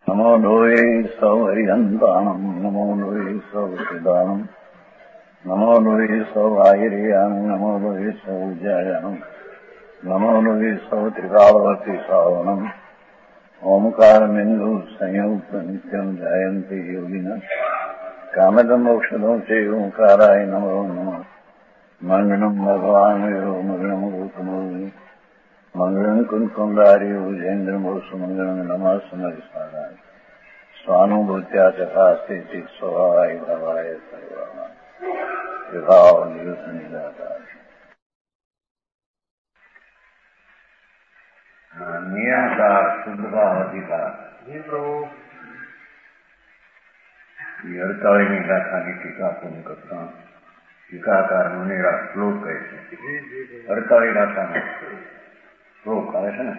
नमो लोये सौहरिहन्ताणम् नमो लोये सौहृदानम् नमो लोये सौभागिर्याम् नमो लोये सौजायानम् नमो लोये सौत्रिकावती सावनम् ओंकारमिन्दु संयुक्त नित्यम् जायन्ति योगिनः कामदमोक्षदो च ओंकाराय नमो नमः मङ्गलम् भगवान् यो मङ्गलम् गौतमो मंगलम कुंकुंदारी उजेन्द्रमोसु मंगलम नमः समरिसाराय स्वानुभूत्या चकास्ते चित् स्वभावाय भवाय सर्वाणां विभाव नियुतनिदाताय। नियम का शुद्ध भाव अधिकार ये 48वीं गाथा की टीका पूर्ण करता हूँ। टीकाकार मुनिरा श्लोक कैसे 48 गाथा में श्लोक आए है ना।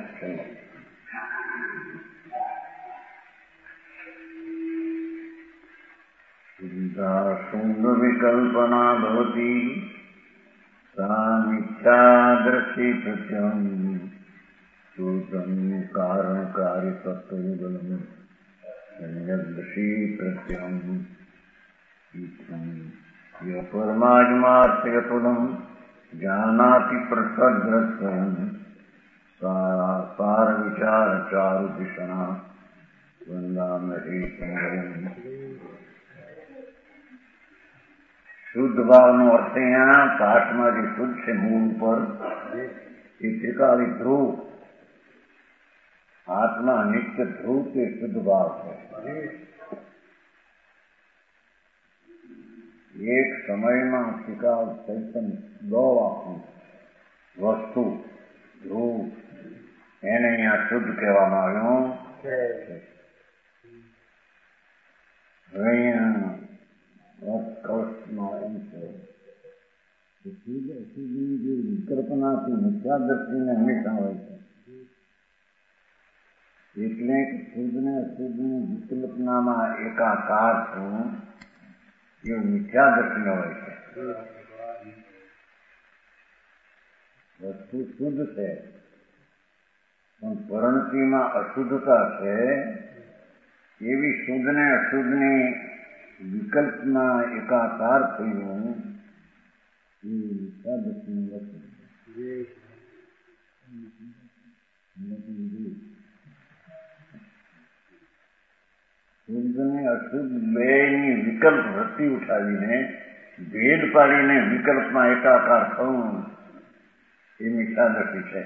शुद्धा शुंग विकल्पना भवति सा मिथ्या दृष्टि प्रत्यम सूत्रम कारणकारी तत्वयुगलम संयदृषि प्रत्यम यः परमात्मार्थयतुलम जानाति प्रसद्रस्वयं सार विचार चारु दिशना वंदामहे संगम। शुद्ध भाव नो अर्थ यहाँ आत्मा की शुद्ध से मूल पर त्रिकाली ध्रुव आत्मा नित्य ध्रुव के शुद्ध भाव है। एक समय में त्रिकाल चैतन्य दो वस्तु ध्रुव એને અહીંયા શુદ્ધ કહેવામાં આવ્યું છે। હવે અહીંયા કલ્પમાં એમ છે કે શુદ્ધની જે વિકલ્પનાથી મિથ્યા દ્રષ્ટિને હંમેશા હોય છે એટલે કે શુદ્ધને અશુદ્ધની વિકલ્પનામાં એકાકાર થવું એ મિથ્યા દ્રષ્ટિને હોય છે। વસ્તુ શુદ્ધ છે પણ પરિણતિમાં અશુદ્ધતા છે એવી શુદ્ધ ને અશુદ્ધની વિકલ્પના એકાકાર થયું એ મિથ્યા દ્રષ્ટિનું લક્ષણ। શુદ્ધ ને અશુદ્ધ બેની વિકલ્પ વૃત્તિ ઉઠાવીને ભેદ પાડીને વિકલ્પમાં એકાકાર થવું એ મિથ્યા દ્રષ્ટિ છે।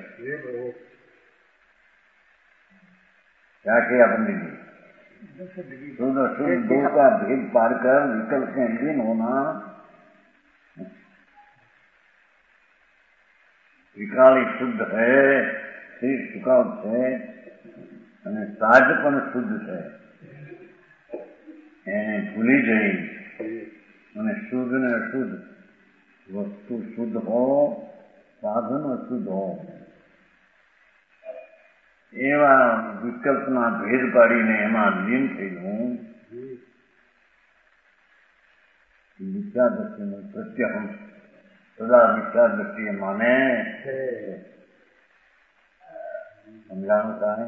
क्या किया पंडित जी? शुद्ध अशुद्ध दो का भेद पाड़कर विकल्प में लीन होना विकाली शुद्ध है શરીર સુકાવ છે અને સાજ પણ શુદ્ધ છે એને ભૂલી જઈ અને શુદ્ધ ને અશુદ્ધ વસ્તુ શુદ્ધ હો સાધન અશુદ્ધ હો એવા વિકલ્પના ભેદ પાડીને એમાં લીન થયું મિથ્યા દ્રષ્ટિનું પ્રત્યહમ સદા મિથ્યા દ્રષ્ટિએ માને સમજાણું કાંઈ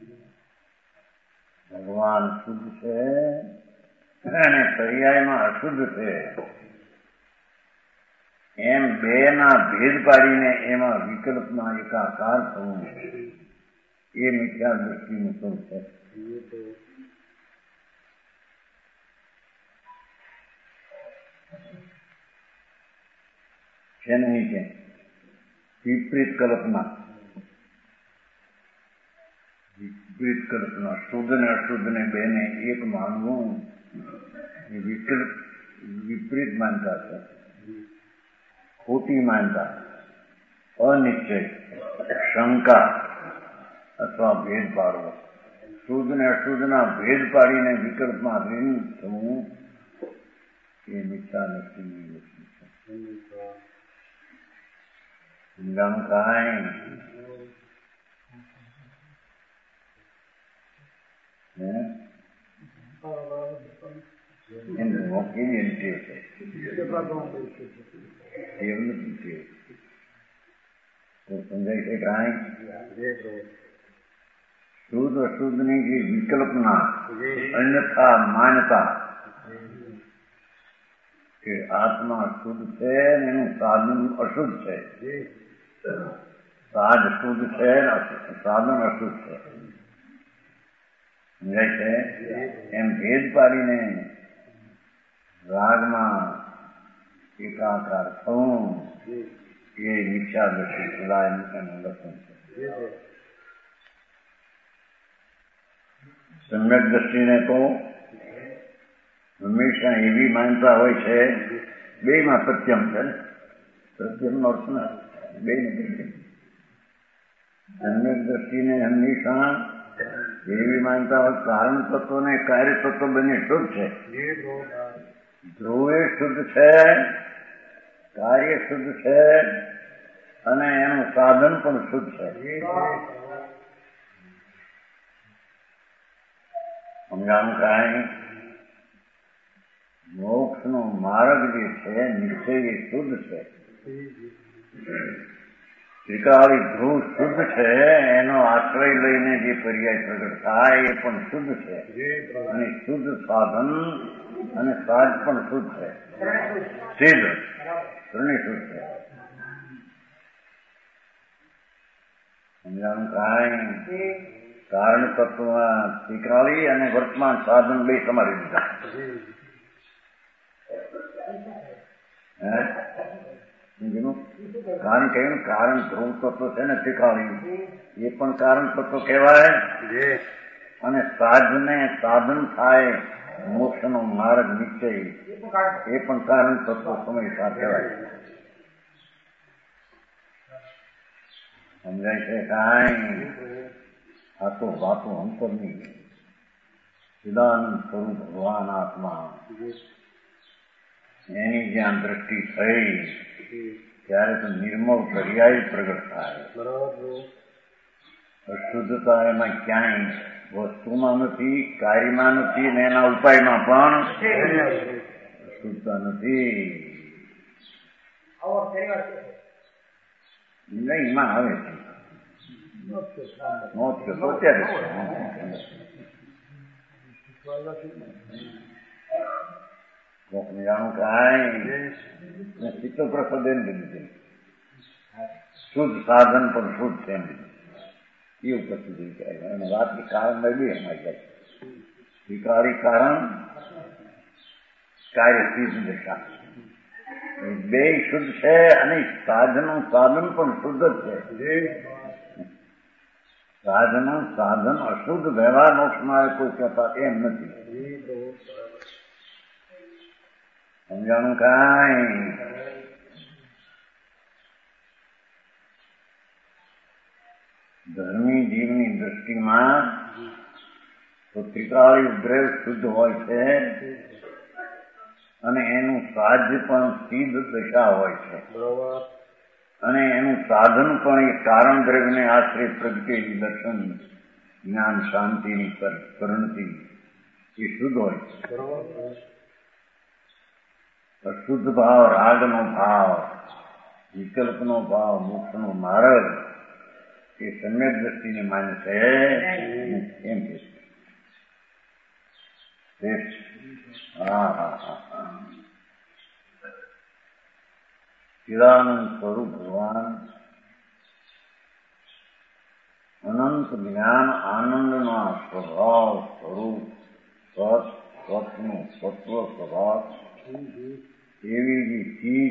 ભગવાન શુદ્ધ છે અને પર્યાયમાં અશુદ્ધ છે એમ બેના ભેદ પાડીને એમાં વિકલ્પમાં એકાકાર થવું ये मिथ्या दृष्टि में स्वरूप है। नहीं है विपरीत कल्पना शुद्ध ने अशुद्ध ने बेने एक मानवू विपरीत मानता है खोटी मानता अनिश्चय शंका अथवा भेद पाड़વો શુદ્ધ ને અશુદ્ધના ભેદ પાડીને વિકલ્પમાં લીન થવું એ મિથ્યા દ્રષ્ટિની વસ્તુ છે। સમજાણું કાંઈ કેવી રીતે છે એવું નથી થયું તો સમજાય છે કાંઈ શુદ્ધ અશુદ્ધની જે વિકલ્પના અન્યથા માન્યતા કે આત્મા શુદ્ધ છે ને એનું સાધન અશુદ્ધ છે, સાજ શુદ્ધ છે સાધન અશુદ્ધ છે, સમજાય છે? એમ ભેદ પાડીને રાગમાં એકાકાર થવું એ મિથ્યા દ્રષ્ટિ એનું લક્ષણ છે. સમ્યક દ્રષ્ટિને તો હંમેશા એવી માનતા હોય છે, બેમાં પ્રત્યમ છે ને, પ્રત્યમનો અર્થ ના બે નથી. સમ્યક દ્રષ્ટિને હંમેશા એવી માનતા હોય કારણ તત્વ ને કાર્ય તત્વ બંને શુદ્ધ છે. ધ્રુવે શુદ્ધ છે, કાર્ય શુદ્ધ છે અને એનું સાધન પણ શુદ્ધ છે. સમજાણું કાંઈ? મોક્ષનો માર્ગ જે છે નિશ્ચય એ શુદ્ધ છે. ત્રિકાળી ધ્રુવ શુદ્ધ છે, એનો આશ્રય લઈને જે પર્યાય પ્રગટ થાય એ પણ શુદ્ધ છે અને શુદ્ધ સાધન અને સાજ પણ શુદ્ધ છે. સિદ્ધ ત્રણેય શુદ્ધ છે. સમજાણું કાંઈ? કારણ તત્વમાં ત્રિકાળી અને વર્તમાન સાધન બે સમારી દીધા. કારણ કે કારણ ધ્રુવ તત્વ છે ને ત્રિકાળી, એ પણ કારણ તત્વ કહેવાય અને સાધને સાધન થાય મોક્ષનો માર્ગ નિશ્ચય એ પણ કારણ તત્વ સમય કહેવાય. સમજાય છે કાંઈ? આ તો વાતો અંતરની ચિદાનંદ સ્વરૂપ ભગવાન આત્મા એની જ્યાં દ્રષ્ટિ થઈ ત્યારે તો નિર્મળ પર્યાય પ્રગટ થાય. અશુદ્ધતા એમાં ક્યાંય વસ્તુમાં નથી, કાર્યમાં નથી ને એના ઉપાયમાં પણ અશુદ્ધતા નથી. નહીં એમાં આવે છે જાણું કાંઈ ચિત્ત પ્રસાદ એમ દીધું શુદ્ધ સાધન પણ શુદ્ધ છે એમ એવું પ્રસિદ્ધ કહેવાય. અને વાતની કારણ બે અમારી જાય વિકારી કારણ કાર્ય સિદ્ધ દશા બે શુદ્ધ છે અને સાધન પણ શુદ્ધ જ છે. સાધન અશુદ્ધ વ્યવહાર મોક્ષમાં કોઈ કહેતા એમ નથી. સમજાણું કાંઈ? ધર્મી જીવની દ્રષ્ટિમાં તો ત્રિકાળી દ્રવ શુદ્ધ હોય છે અને એનું સાધ્ય પણ સિદ્ધ દશા હોય છે અને એનું સાધન પણ એ કારણ દ્રવ્યને આશ્રય પ્રગટેલી દર્શન જ્ઞાન શાંતિની પરિણતિ એ શુદ્ધ હોય છે. અશુદ્ધ ભાવ, રાગનો ભાવ, વિકલ્પનો ભાવ, મોક્ષનો માર્ગ એ સમ્યક દ્રષ્ટિને માન્ય છે એમ કે છે. ચિદાનંદ સ્વરૂપ ભગવાન અનંત જ્ઞાન આનંદના સ્વભાવ સ્વરૂપ સત્વનું સત્વ સ્વભાવ એવી જે ચીજ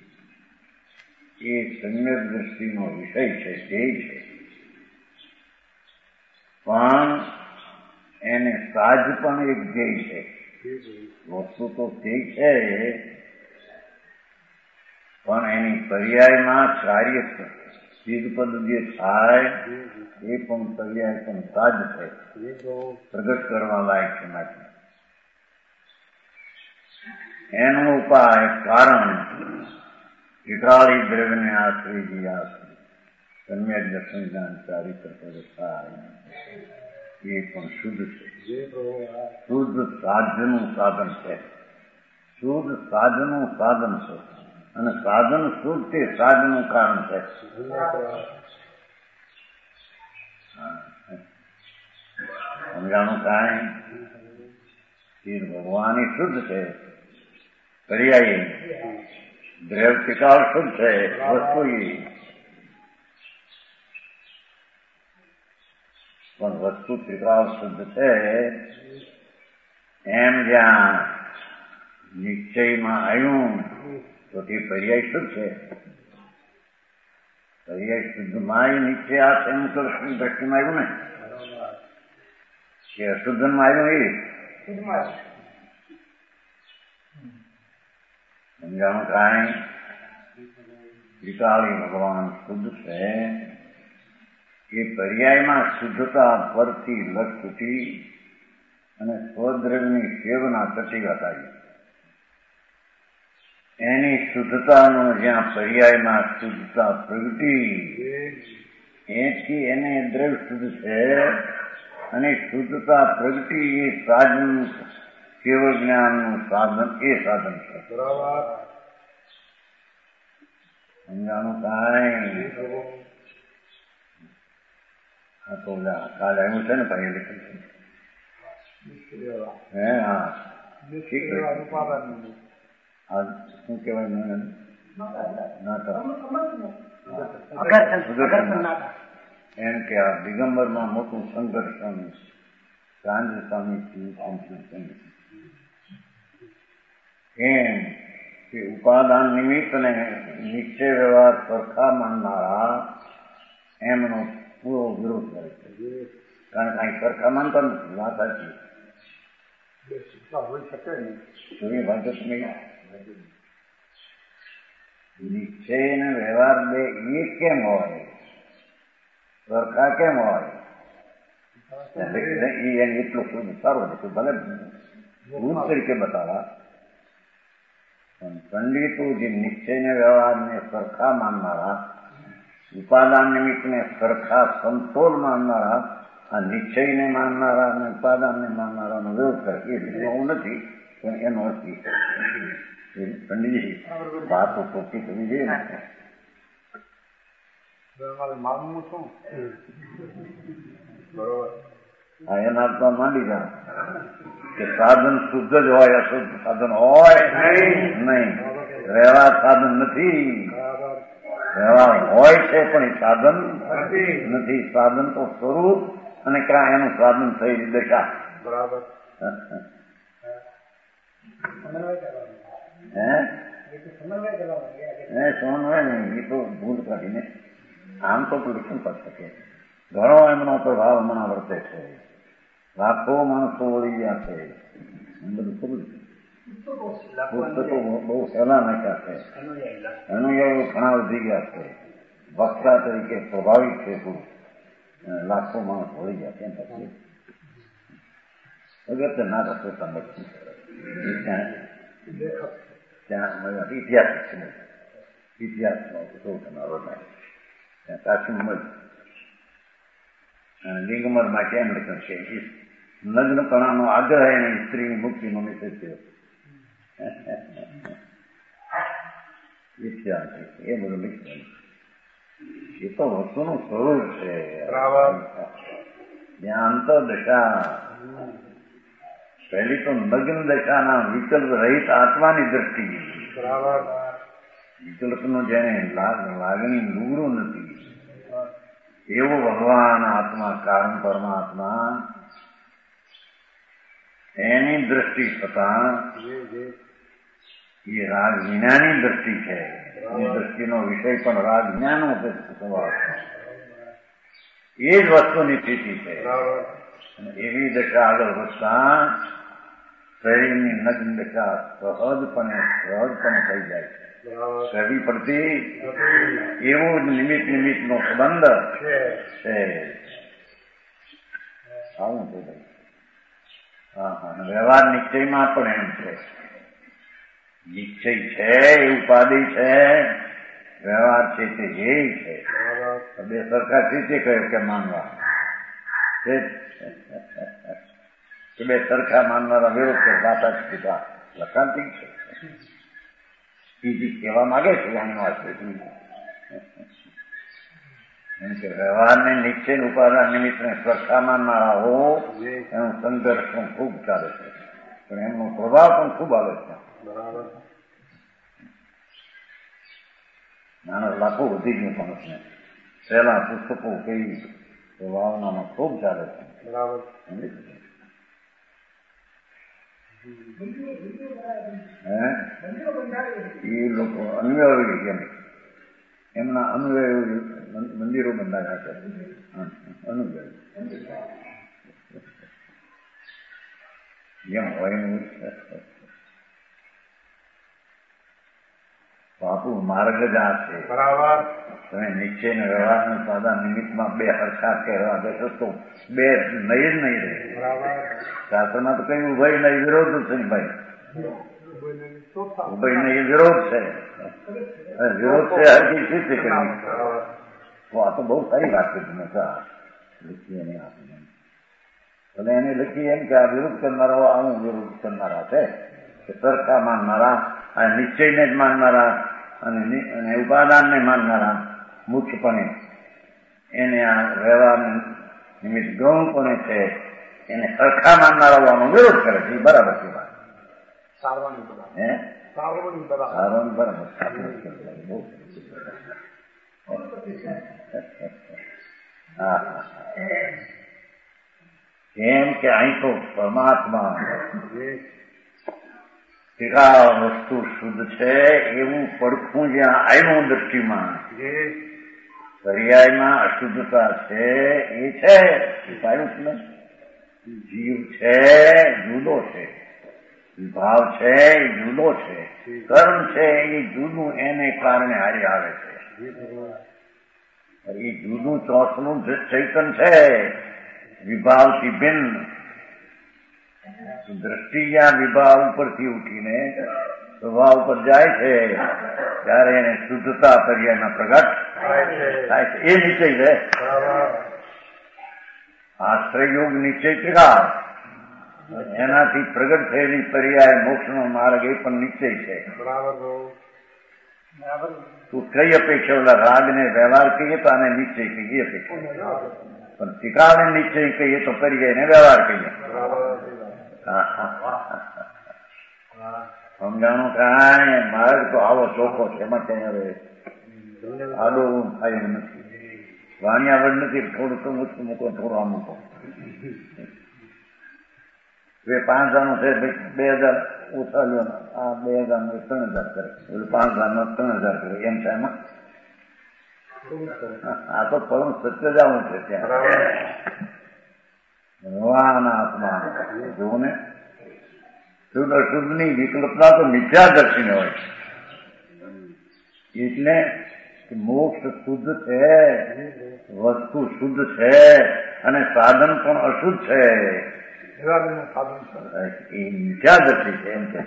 એ સમ્યક દ્રષ્ટિનો વિષય છે તે છે, પણ એને સાજ પણ એક ધ્યેય છે. વસ્તુ તો તે છે પણ એની પર્યાયમાં કાર્ય સિદ્ધપદ જે થાય એ પણ પર્યાય પણ સાજ છે, પ્રગટ કરવા લાયક છે. માટે એનો ઉપાય કારણ વિકાળી દ્રવ્યને આશ્રયજી આશ્રય સમ્યક દર્શન જ્ઞાન ચારિત્ર પ્રગટ થાય એ પણ શુદ્ધ છે. શુદ્ધ સાધ્યનું સાધન છે, શુદ્ધ સાધનું સાધન છે અને સાધન શુદ્ધ તે સાધનું કારણ છે. સમજાણું કાંઈ ભગવાન શુદ્ધ છે, પર્યાયી દ્રવ ટિકાળ શુદ્ધ છે, વસ્તુ પણ વસ્તુ ત્રિકાળ શુદ્ધ છે એમ જ્યાં નિશ્ચયમાં આવ્યું તો તે પર્યાય શુદ્ધ છે. પર્યાય શુદ્ધમાં નિશ્ચય આ એમ તો દ્રષ્ટિમાં આવ્યું ને કે અશુદ્ધમાં આવ્યું એ સમજાણું કાંઈ ત્રિકાળી ભગવાન શુદ્ધ છે. એ પર્યાયમાં શુદ્ધતા પરથી લક્ષથી અને સ્વદ્રવ્યની સેવના તટીગત આવી. એની શુદ્ધતાનો જ્યાં પર્યાયમાં શુદ્ધતા પ્રગટી એથી એને દ્રવ્ય શુદ્ધ છે અને શુદ્ધતા પ્રગટી એ સાધન કેવળ જ્ઞાનનું સાધન એ સાધન છે. સમજાણું કાંઈ હા તો કાલે આવ્યું છે ને ભાઈ લખેલું હે હા શું કહેવાય એમ કે આ દિગંબરમાં મોટું સંઘર્ષણ ગાંધ સ્વામી એમ કે ઉપાદાન નિમિત્ત ને નિશ્ચય વ્યવહાર સરખા માનનારા એમનો પૂરો વિરોધ કરે છે. કારણ કે અહીં સરખા માનતા નથી. વાત સાચી હોઈ શકે નહીં વાત નહીં. નિશ્ચય અને વ્યવહાર બે એ કેમ હોય, સરખા કેમ હોય? એને એટલો શુદ્ધ સારો નથી, ભલે ભૂત તરીકે બતાવા, પણ પંડિતો જે નિશ્ચય ને વ્યવહારને સરખા માનનારા, ઉપાદાન નિમિત્તને સરખા સમતોલ માનનારા, આ નિશ્ચયને માનનારા અને ઉપાદાનને માનનારાનો વિરોધ કરે. એ હું નથી, પણ એનો અર્થ પંડિતજી વાતો ટોકી થવી જોઈએ ને. હા એના અર્થમાં માંડી જાઓ કે સાધન શુદ્ધ જ હોય, અશુદ્ધ સાધન હોય નહીં. વ્યવહાર સાધન નથી, વ્યવહાર હોય છે પણ એ સાધન નથી. સાધન તો સ્વરૂપ અને ક્યાં એનું સાધન થયેલી દશા. બરાબર સમન્વય નહીં, એ તો ભૂલ કાઢીને આમ તો લક્ષણ પડી શકે. ઘણો એમનો પ્રભાવ હમણાં વર્તે છે. લાખો માણસો વળી ગયા છે. બધું ખબર છે. પુસ્તકો બહુ સહેલા નાખ્યા છે. અનુયાયીઓ ઘણા વધી ગયા છે. વક્તા તરીકે પ્રભાવિત છે. લાખો માણસ વળી ગયા કેમ પછી અગત્ય ના થતો ત્યાં ઇતિહાસ છે. ઇતિહાસમાં તમારો ત્યાં કાશી મજ લિંગમરમાં કેમ લખ્યું છે નગ્નપણાનો આગ્રહ એને સ્ત્રીની મુક્તિનો નિષેધ થયો. ઇતિહાસ એ બધું લખ્યું. એ તો વસ્તુનું સ્વરૂપ છે. જ્યાં અંતરદશા પહેલી તો નગ્ન દશાના વિકલ્પ રહિત આત્માની દ્રષ્ટિ. વિકલ્પનું જેને લાગણી લુગડું નથી એવો ભગવાન આત્મા કારણ પરમાત્મા એની દ્રષ્ટિ થતા એ રાગ વિનાની દ્રષ્ટિ છે. એ દ્રષ્ટિનો વિષય પણ રાગ જ્ઞાનો સ્વભાવ એ જ વસ્તુની સ્થિતિ છે. એવી દશા આગળ વધતા શરીરની નગ્ન દશા સહજપણે થઈ જાય છે. કરવી પડતી એવું જ નિમિત્ત નો સંબંધ છે. આવું છે ભાઈ. હા હા વ્યવહાર નિશ્ચયમાં પણ એમ છે. નિશ્ચય છે એ ઉપાધિ છે, વ્યવહાર છે તે ધ્યેય છે. બે સરખા રીતે કહ્યું કે માનવા બે સરખા માનવાના વિરોધ છે. વાતા પિતા લખાંતિક છે. બીજી કહેવા માંગે છે આની વાત. એમ કે વ્યવહારને નિશ્ચય ઉપાદાન નિમિત્તને સરખામાનનારા હો એનો સંઘર્ષ પણ ખૂબ ચાલે છે, પણ એમનો પ્રભાવ પણ ખૂબ આવે છે. માણસ લાખો વધી ગયું માણસને પહેલા પુસ્તકો કઈ ભાવનામાં ખૂબ ચાલે છે. એ લોકો અનુયાયી કેમ એમના અનુયાયી મંદિરો બંધાયા છે. અનુયાયી એમ હોય ને તો આપણું માર્ગ જ આ છે. બરાબર. તમે નિશ્ચય ને વ્યવહારના સાદા નિમિત્તમાં બે હરખા કહેવા બેઠો તો બે નહીં જ નહીં રહે. શાસ્ત્રમાં તો કઈ ઉભય નહીં વિરોધ છે ને ભાઈ, ઉભય નહીં વિરોધ છે. વિરોધ છે હરકી શું છે કે આ તો બહુ સારી વાત છે. તમે લખી એને આપીને ભલે એને લખી એમ કે આ વિરોધ કરનારા આવું વિરોધ કરનારા છે કે સરખા માનનારા આ નિશ્ચયને જ માનનારા અને ઉપાદાનને માનનારા મુખ્યપણે એને આ વ્યવહાર નિમિત્ત ગૌણપણે છે એને સરખા માનનારા હોવાનો વિરોધ કરે છે. એ બરાબર છે વાત. એમ કે અહીં તો પરમાત્મા વસ્તુ શુદ્ધ છે એવું પડખું જ્યાં આવ્યું દ્રષ્ટિમાં, પર્યાયમાં અશુદ્ધતા છે એ છે. આવ્યું છે ને જીવ છે જુદો છે, વિભાવ છે એ જુદો છે, કર્મ છે એ જુદું એને કારણે હારી આવે છે. એ જુદું ચોસનું ચૈતન છે વિભાવથી ભિન્ન. દ્રષ્ટિ જ્યાં વિભાવ ઉપરથી ઉઠીને સ્વભાવ ઉપર જાય છે ત્યારે એને શુદ્ધતા પર્યાયમાં પ્રગટ થાય છે. એ નિશ્ચય છે. આશ્રયયોગ નિશ્ચય ત્રિકાળ એનાથી પ્રગટ થયેલી પર્યાય મોક્ષનો માર્ગ એ પણ નિશ્ચય છે. તું કઈ અપેક્ષા ઓલા રાગને વ્યવહાર કહીએ તો આને નિશ્ચય કહીએ અપેક્ષા, પણ ત્રિકાળને નિશ્ચય કહીએ તો પર્યાયને વ્યવહાર કહીએ. સમજાણું કાંઈ માર્ગ તો આવો ચોખ્ખો છે. એમાં કઈ હવે આડો થાય એમ નથી. વાણિયા વડ નથી. થોડું તો મૂકો થોડું આમ મૂકો. 5,000 છે 2,000 ઓછા લ્યો, આ 2,000 3,000 કરે, એટલે 5,000 3,000 કરે. એમ છે એમાં આ તો પરમ સત્ય જ આવું છે. ત્યાં ભગવાન આત્મા જોવું ને શુદ્ધ અશુદ્ધની વિકલ્પના તો મિથ્યાદર્શીને હોય. એટલે મોક્ષ શુદ્ધ છે, વસ્તુ શુદ્ધ છે અને સાધન પણ અશુદ્ધ છે. એ મિથ્યાદર્શી છે. એમ કે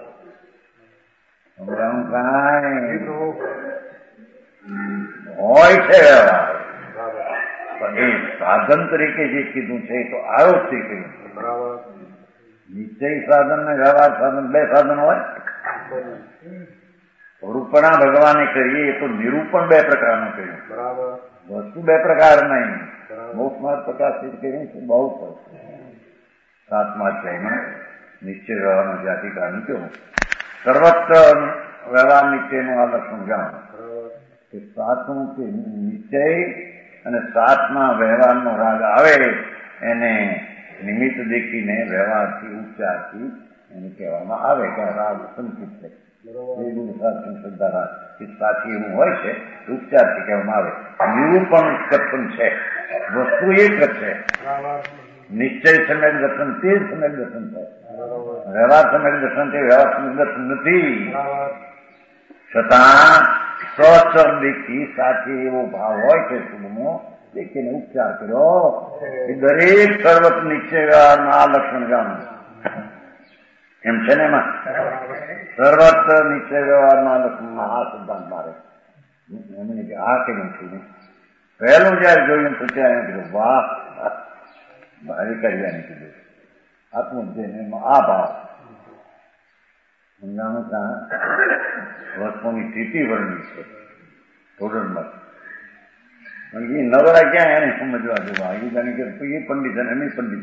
કાંઈ હોય છે વ્યવહાર, પણ એ સાધન તરીકે જે કીધું છે એ તો આરોપથી કહ્યું. નિશ્ચય સાધન ને વ્યવહાર સાધન બે સાધન હોય. રૂપણા ભગવાને કરીએ એ તો નિરૂપણ બે પ્રકારનું કર્યું. વસ્તુ બે પ્રકાર નહીં. મોક્ષમાં પ્રકાશિત કર્યું છે બહુ સરસ. 7મા અધ્યાયમાં નિશ્ચય વ્યવહારનું જાતિકારનું કેવું સર્વત્ર વ્યવહાર નિશ્ચયનું આ લક્ષણ જાણો કે 7મું કે નિશ્ચય અને 7મા વ્યવહારનો રાગ આવે એને નિમિત્ત દેખીને વ્યવહારથી ઉપચારથી એને કહેવામાં આવે કે રાગ સંકિત છે. શ્રદ્ધા રાગ એ સાથી એવું હોય છે ઉપચારથી કહેવામાં આવે. નિરૂપણ પણ છે, વસ્તુ એક જ છે. નિશ્ચય સમ્યક દર્શન તે જ સમ્યક દર્શન થાય. વ્યવહાર સમ્યક દર્શન તે વ્યવહાર સમ્યક દર્શન નથી. છતાં સચરદીથી સાથે એવો ભાવ હોય છે શુભનો દેખીને ઉપચાર કર્યો એ દરેક સર્વત નિશ્ચય વ્યવહારમાં આ લક્ષણ જાણો. એમ છે ને એમાં સર્વત્ર નિશ્ચય વ્યવહારમાં આ લક્ષણમાં આ સિદ્ધાંત મારે એમને કે આ કેમ છું પહેલું જયારે જોયું તો ત્યાં કીધું વાહ ભારે કર્યાને કીધું આત્મજ્ઞાન આ ભાવ સમજાણું ત્યાં વસ્તુની સ્થિતિ વર્ણવી છે. થોડું ये नवरा क्या है नहीं समझवा दो भाई जाने के तो ये पंडित है नहीं पंडित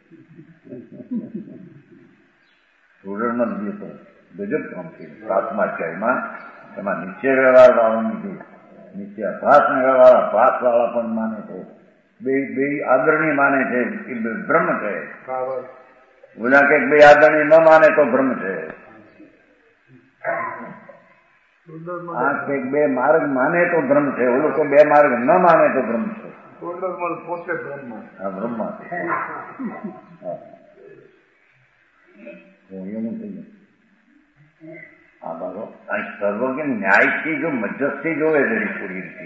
સ્ટુડન્ટ નથી તો ગજબ કામ કર્યું સાતમાધ્યાયમાં એમાં નીચે વ્યવહાર વાળાની જે નીચે અભાસના વ્યવહાર અભાસ વાળા પણ માને છે બે આદરણીય માને છે એ બ્રહ્મ છે બોલા કે બે આદરણીય ન માને તો બ્રહ્મ છે આ કે બે માર્ગ માને તો બ્રહ્મ છે ઓલો કે બે માર્ગ ન માને તો બ્રહ્મ છે પોતે બ્રહ્મ બ્રહ્મા આ બાબો સર્વજ્ઞ ન્યાયથી જો મધ્યસ્થી જોવે જરી પૂરી રીતે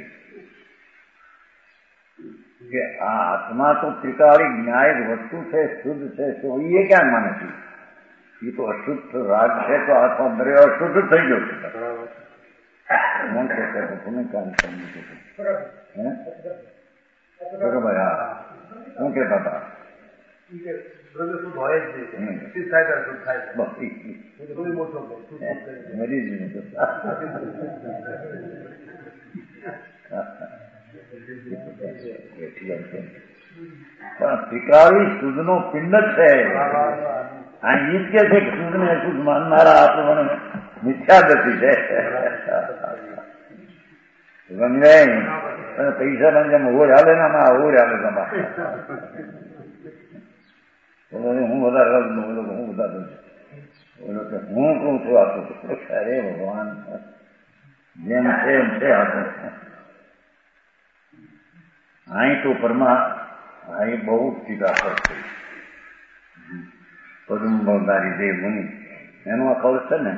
કે આ આત્મા તો ત્રિકાળી ન્યાય વસ્તુ છે શુદ્ધ છે તો એ ક્યાં માને છે એ તો અશુદ્ધ રાગ છે તો આત્મા દરે અશુદ્ધ થઈ ગયો છે હું કહેતા તમે કામ સમજી હે બરોબર હા હું કહેતા હતા ત્રિકાળી શુદ્ધનો પિંડ છે આ ઈ જ કે છે કે શુદ્ધ ને અશુદ્ધ માનનારા આપણને મિથ્યાગતિ છે સમજાય પૈસા પણ જેમ ઓર હાલે ને આમાં ઓર હાલે તમારે હું વધારે હું વધારે બોલો કે હું કહું છું આપું અરે ભગવાન જેમ છે એમ છે આપું અહીં તો અહીં બહુ ટીકા કરશે પદુંબરદારી દેવ મુનિ એનું આ કૌશ છે ને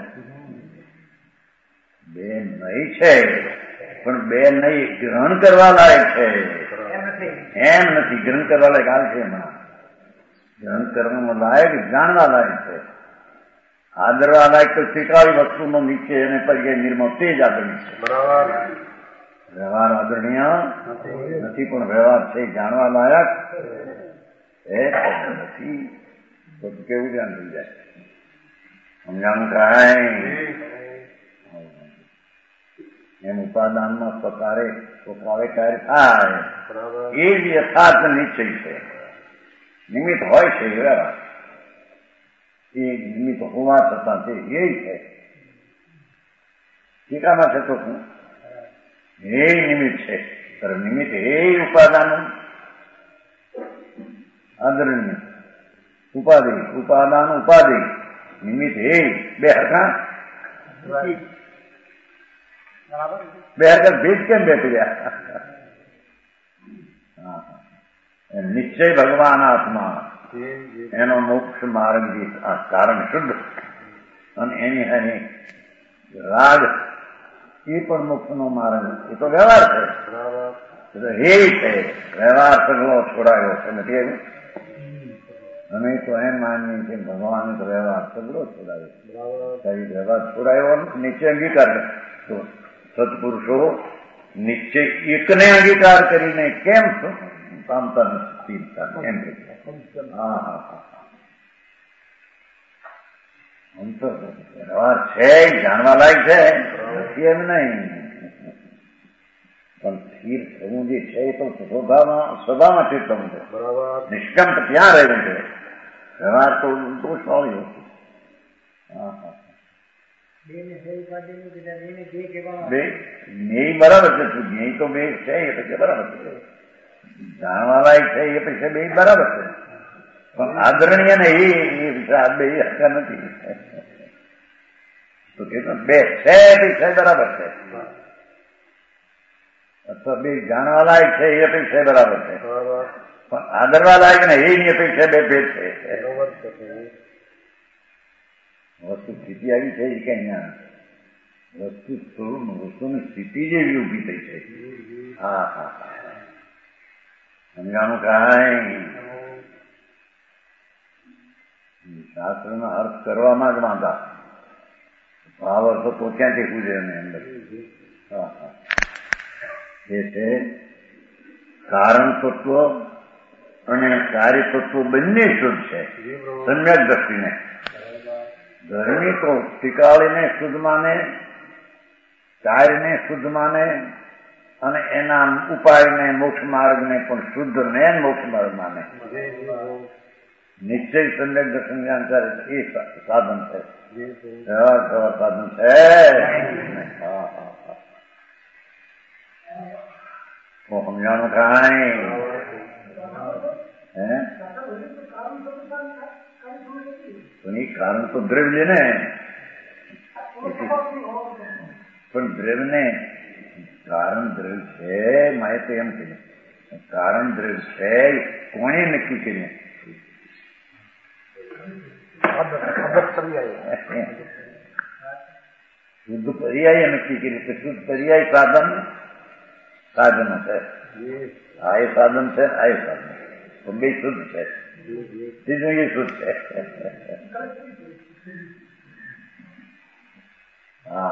બે નહીં છે પણ બે નહીં ગ્રહણ કરવા લાયક છે એમ નથી ગ્રહણ કરવા લાયક હાલ છે એમાં ગ્રહણ કરવામાં લાયક જાણવા લાયક છે આદરવા લાયક તો ત્રિકાળી વસ્તુનો નીચે અને પછી નિર્મળ તે જ આદરણીય છે વ્યવહાર આદરણીય નથી પણ વ્યવહાર છે જાણવા લાયક એ નથી તો કેવું ધ્યાન થઈ જાય સમજાણું કાંઈ એમ ઉપાદાનમાં સ્વકારે કાર્ય થાય એ જ યથાર્થ નિશ્ચય છે નિમિત્ત હોય છે વ્યવહાર એ નિમિત્ત હોવા છતાં છે એ છે ટીકામાં છે તો શું એ નિમિત્ત છે નિમિત્ત એ ઉપાદાન આદરણીય ઉપાદાન ઉપાધિ નિમિત્ત એ બે હરખા ભેદ કેમ બેઠી ગયા નિશ્ચય ભગવાન આત્મા એનો મોક્ષ માર્ગ આ કારણ શુદ્ધ અને એની રાગ એ પણ મોક્ષનો માર્ગ એ તો વ્યવહાર છે હે છે વ્યવહાર સગળો છોડાયો છે નથી એવું અમે તો એમ માનીએ કે ભગવાને તો વ્યવહાર સગળો છોડાયો વ્યવહાર છોડાયો નિશ્ચય અંગીકાર તો સત્પુરુષો નિશ્ચય એકને અંગીકાર કરીને કેમ પામતા નથી એમ વ્યવહાર છે જાણવા લાયક છે નથી એમ નહીં પણ સ્થિર થવું જે છે એ તો સ્વભાવમાં સ્થિર થવું છે નિષ્કંપ ત્યાં રહેવું છે વ્યવહાર તો દોષ વાળી વસ્તુ બે બરાબર છે જ્ઞેય તો બે છે એ પછી બરાબર છે જાણવા લાયક છે એ પછી બે બરાબર છે પણ આદરણીય ને એ વિચાર બે હક્કા નથી તો કે બે છે બરાબર છે અથવા બે જાણવા લાયક છે એ અપેક્ષા બરાબર છે પણ આદરવા લાયક ને એની અપેક્ષા બે ભેદ છે વસ્તુ સ્થિતિ આવી છે એ કઈ ના વસ્તુની સ્થિતિ જેવી ઉભી થઈ છે હા હા સમજાણું કાંઈ શાસ્ત્રનો અર્થ કરવામાં જ વાંધા ભાવ અર્થ તો ક્યાંથી પૂછે એની અંદર હા હા એ છે કારણ તત્વ અને કાર્ય તત્વ બંને શુદ્ધ છે સમ્યક દ્રષ્ટિને ધર્મી તો ત્રિકાળીને શુદ્ધ માને કાર્યને શુદ્ધ માને અને એના ઉપાયને મોક્ષ માર્ગને પણ શુદ્ધ ને મોક્ષ માર્ગ માને. નિશ્ચય સમ્યક દર્શન જ્ઞાન ચાલે એ સાધન છે, વ્યવહાર થવા સાધન છે. સમજાણું કાંઈ? હે કારણ તો દ્રવ્ય ને, પણ દ્રવ્યને કારણ દ્રવ્ય છે મારે તો એમ કહ્યું કારણ દ્રવ્ય છે કોણે નક્કી કર્યું? શુદ્ધ પર્યાય નક્કી કર્યું કે શુદ્ધ પર્યાય સાધન સાધન છે. આ એ સાધન છે, આ એ સાધન તો બે શુદ્ધ છે, ત્રીજું એ શુદ્ધ છે. હા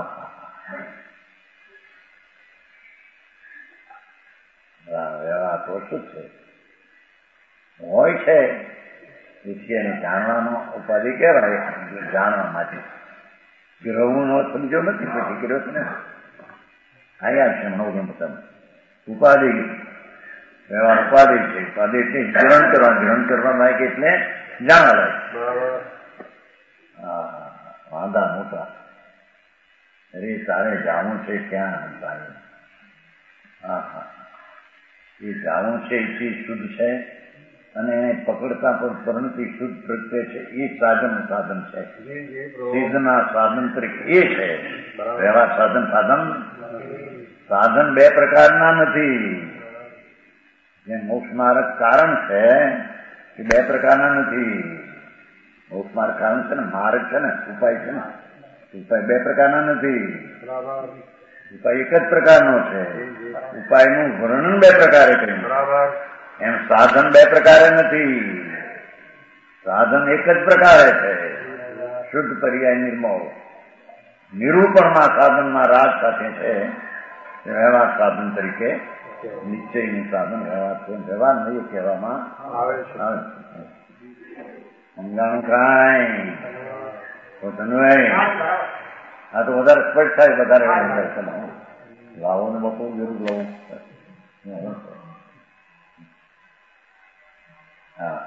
વ્યવહાર તો શુદ્ધ છે હોય છે. તેથી એને જાણવાનો ઉપાધિ કહેવાય. જાણવા માટે ગ્રહવું નો સમજો નથી, પછી ગ્રહ ને આયા છે નવગમ તમે ઉપાધિ વ્યવહાર ઉપાધિ છે. ઉપાધિ એટલે ગ્રહણ કરવા લાયક એટલે જાણવા લાયક. હા વાંધા મોટા. અરે તારે જાણવું છે ક્યાં ભાઈ? હા હા એ જાણવું છે એથી શુદ્ધ છે અને એને પકડતા પણ પરંતુ શુદ્ધ પ્રત્યે છે એ સાધન છે. સિદ્ધના સાધન તરીકે એ છે. વ્યવહાર સાધન બે પ્રકારના નથી. જે મોક્ષ માર્ગ કારણ છે એ બે પ્રકારના નથી. મોક્ષ માર્ગ કારણ છે ને, માર્ગ છે ને, ઉપાય છે ને, ઉપાય બે પ્રકારના નથી. ઉપાય એક જ પ્રકારનો છે. ઉપાયનું વર્ણન બે પ્રકારે કર્યું. એમ સાધન બે પ્રકારે નથી. સાધન એક જ પ્રકારે છે, શુદ્ધ પર્યાય નિર્મળ. નિરૂપણમાં સાધનમાં રાજ સાથે છે. વ્યવહાર સાધન તરીકે નિશ્ચયનું સાધન વ્યવહાર છે. વ્યવહાર નહીં કહેવામાં આવે છે. સમજાણું કાંઈ? તો તન્વય આ તો વધારે સ્પષ્ટ થાય. વધારે લાવો ને બપોર જરૂર લાવું. હા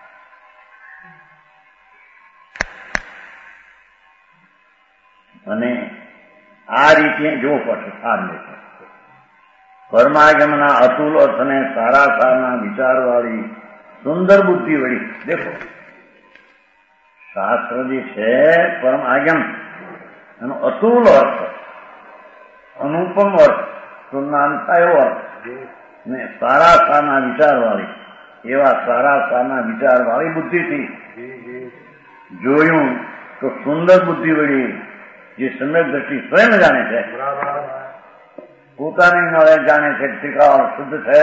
અને આ રીતે જો પડશે સાધન છે. પરમાગમના અતુલ અર્થ અને સારા સારના વિચારવાળી સુંદર બુદ્ધિ વળી. દેખો શાસ્ત્ર જે છે પરમ આગમ એનો અતુલ અર્થ, અનુપમ અર્થ, સુનાનતા એવો અર્થ ને સારા સારના વિચારવાળી એવા સારા સારના વિચારવાળી બુદ્ધિથી જોયું તો સુંદર બુદ્ધિ વળી જે સમ્યક દ્રષ્ટિ સ્વયં જાણે છે, પોતાની નળે જાણે છે ત્રિકાળ શુદ્ધ છે,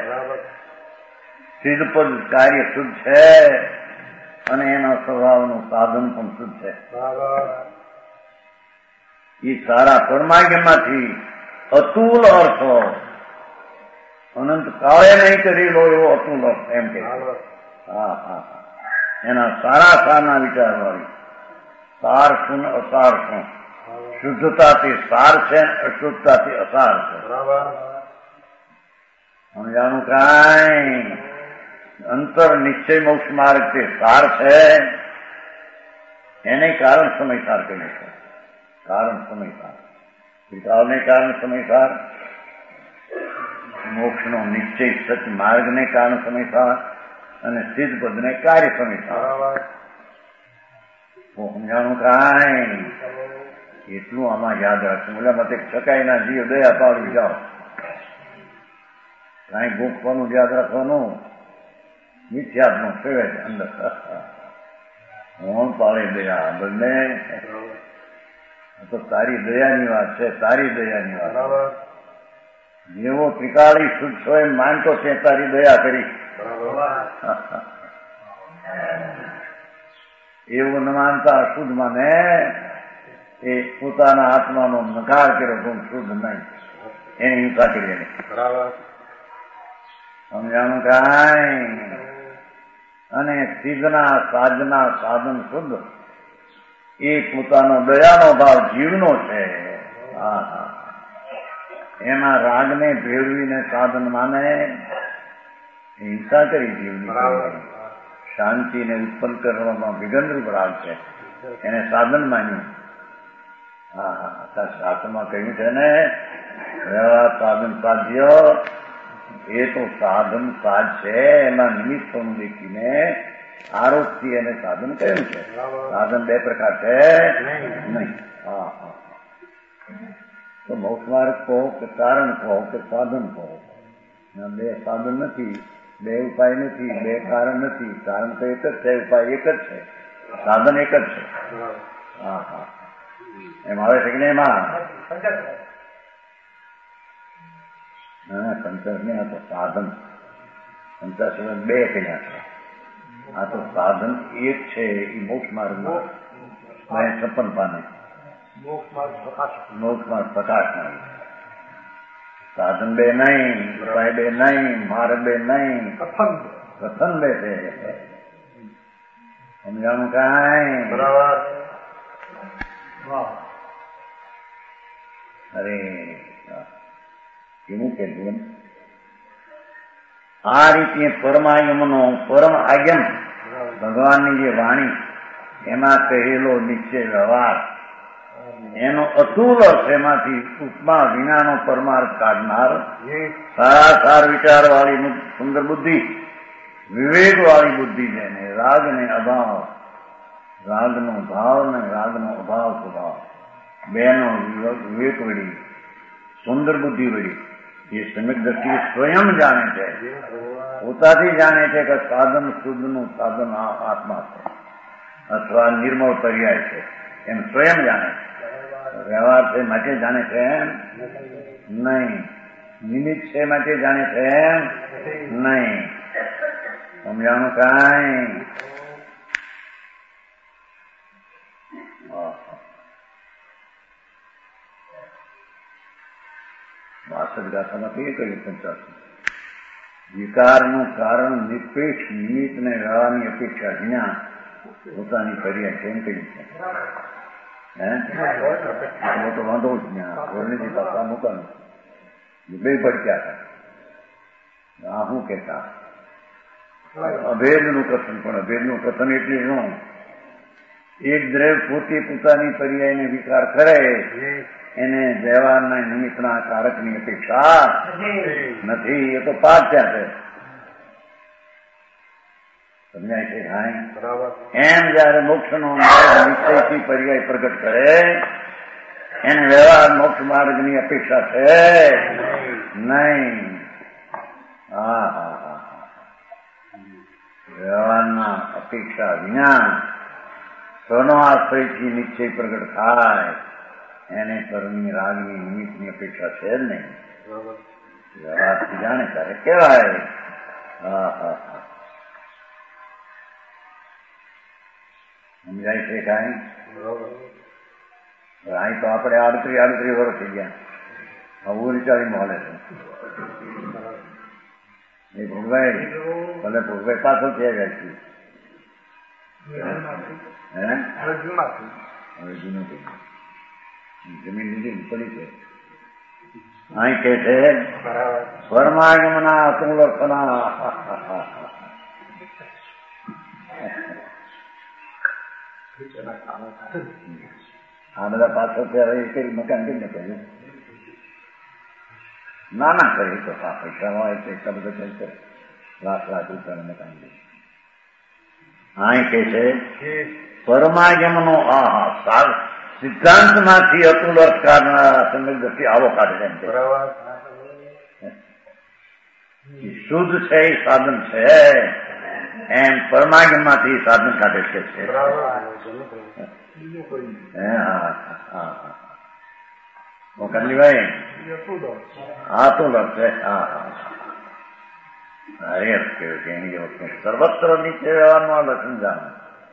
સિદ્ધપદ કાર્ય શુદ્ધ છે અને એના સ્વભાવનું સાધન પણ શુદ્ધ છે. એ સારા પરમાર્ગમાંથી અતુલ અર્થો અનંત કાળે નહીં કરેલો એવો અતુલ અર્થ એમ કે. હા હા એના સારા સારના વિચાર વાળી સાર શું અસાર શું, શુદ્ધતાથી સાર છે, અશુદ્ધતાથી અસાર છે. સમજાણું કાંઈ? અંતર નિશ્ચય મોક્ષ માર્ગ તે સાર છે. એને કારણ સમયસાર કહે છે. કારણ સમયસાર વિચારને કારણ સમયસાર, મોક્ષનો નિશ્ચય સચ માર્ગને કારણ સમયસાર અને સિદ્ધ પદને કાર્ય સમયસાર. સમજાણું કાંઈ? એટલું આમાં યાદ રાખશું. ઓલા મતે ચકાઈના જીવ દયા પાડવી જાઓ, કાંઈ ગોખવાનું યાદ રાખવાનું. મિથ્યાત્મક કહેવાય છે અંદર. કોણ પાડે દયા બંને? તો તારી દયાની વાત છે, તારી દયાની વાત. જેવો ત્રિકાળી શુદ્ધ છો એમ માનતો છે તારી દયા કરી. એવું ન માનતા અશુદ્ધ માને એ પોતાના આત્માનો નકાર કર્યો તો શુદ્ધ નહીં, એની હિંસા કરી એને. સમજાણું કાંઈ? અને સિદ્ધના સાધના સાધન શુદ્ધ એ પોતાનો દયાનો ભાવ જીવનો છે. એમાં રાગને ભેળવીને સાધન માને હિંસા કરી જીવની શાંતિને ઉત્પન્ન કરવામાં વિગંદ્રુપ રાગ છે એને સાધન માન્યું. શાસ્ત્રમાં કહ્યું છે ને વ્યવહાર સાધન સાધ્ય એ તો સાધન સાધ છે એમાં નિમિત્તો દેખીને આરોપથી એને સાધન કહ્યું છે. સાધન બે પ્રકાર છે નહીં. તો મોક્ષ માર્ગ કહો કે કારણ કહો કે સાધન કહો. બે સાધન નથી, બે ઉપાય નથી, બે કારણ નથી. કારણ તો એક જ છે, ઉપાય એક જ છે, સાધન એક જ છે. એમ આવે છે કે નહીં એમાં? પંચાસ ને આ તો સાધન. 50 બે કહ્યા છે. આ તો સાધન એક છે એ મોક્ષ માર્ગમાં 56 પાને મોક્ષ માર્ગ પ્રકાશ માં સાધન બે નહીં, ઉપાય બે નહીં, માર્ગ બે નહીં, કથન બે છે. સમજાણું કાંઈ? બરાબર. અરે કેવું કે જીવન આ રીતે પરમાયમનો પરમ આગમ ભગવાનની જે વાણી એમાં કહેલો નિશ્ચય વ્યવહાર એનો અતુલ અર્થ એમાંથી ઉપમા વિનાનો પરમાર્થ કાઢનાર સારાસાર વિચાર વાળી સુંદર બુદ્ધિ, વિવેક વાળી બુદ્ધિ જેને રાગ ને અભાવ, રાગનો ભાવ ને રાગનો અભાવ સ્વભાવ બેનો વિવેક વળી સુંદર બુદ્ધિ વળી એ સમ્યક દ્રષ્ટિએ સ્વયં જાણે છે, પોતાથી જાણે છે કે સાધન શુદ્ધનું સાધન આત્મા છે અથવા નિર્મળ પર્યાય છે એમ સ્વયં જાણે છે. વ્યવહાર છે માટે જાણે છે એમ નહીં, નિમિત્ત છે માટે જાણે છે એમ નહીં. સમજાણું કાંઈ? વાસઠ ગાથામાં તે કહ્યું 85 વિકારનું કારણ નિરપેક્ષ નિમિત્તને રહેવાની અપેક્ષા વિના પોતાની પર્યાય કેમ કહ્યું છે? મોટો વાંધો જ વર્ણિત પાછા મૂકવાનું બે ભડક્યા હતા. આ શું કહેતા અભેદનું કથન, પણ અભેદનું કથન એટલે શું? એક દ્રવ્ય પોતે પોતાની પર્યાયને વિકાર કરે એને વ્યવહારના નિમિત્તના કારકની અપેક્ષા નથી. એ તો પાછા છે. સમજાય છે ભાઈ? એમ જયારે મોક્ષનો નિશ્ચયથી પર્યાય પ્રગટ કરે એને વ્યવહાર મોક્ષ માર્ગની અપેક્ષા છે નહીં. વ્યવહારના અપેક્ષા વિના સ્વનો આશ્રયથી નિશ્ચય પ્રગટ થાય એને પરની રાગની નિમિત્તની અપેક્ષા છે જ નહીં. વ્યવહારથી જાણે ત્યારે કેવાય. સમજાય છે કાંઈ? અહીં તો આપણે 38 વર્ષ થઈ ગયા, હું 40 હાલે છે. એ ભોગભાઈ ભલે ભોગભાઈ પાછળ થઈ જાય છે. હવે જૂનું થઈ ગયું, જમીન લીધી પડી છે. અહીં કે છે સ્વર્માગમના અતુલક્ષના આ બધા પાછળ ત્યારે એ કરી મકાન કરીને કર્યું નાના કરી તો પૈસા હોય તો એટલા બધા કઈ કરે લાખ રૂપિયાનું મકાન લે. અહીં કે છે પરમાગમનો સિદ્ધાંતમાંથી અતુલ અર્થ કાઢનારા સમ્યક દ્રષ્ટિ આવો કાઢે એમ છે. શુદ્ધ છે એ સાધન છે એમ પરમાગમમાંથી સાધન કાઢે છે. મોકલજીભાઈ અતુલ અર્થ છે. હરે અર્થ કેવું છે એની વસ્તુ સર્વત્ર નીચે રહેવાનું આ લક્ષણ જાણવું.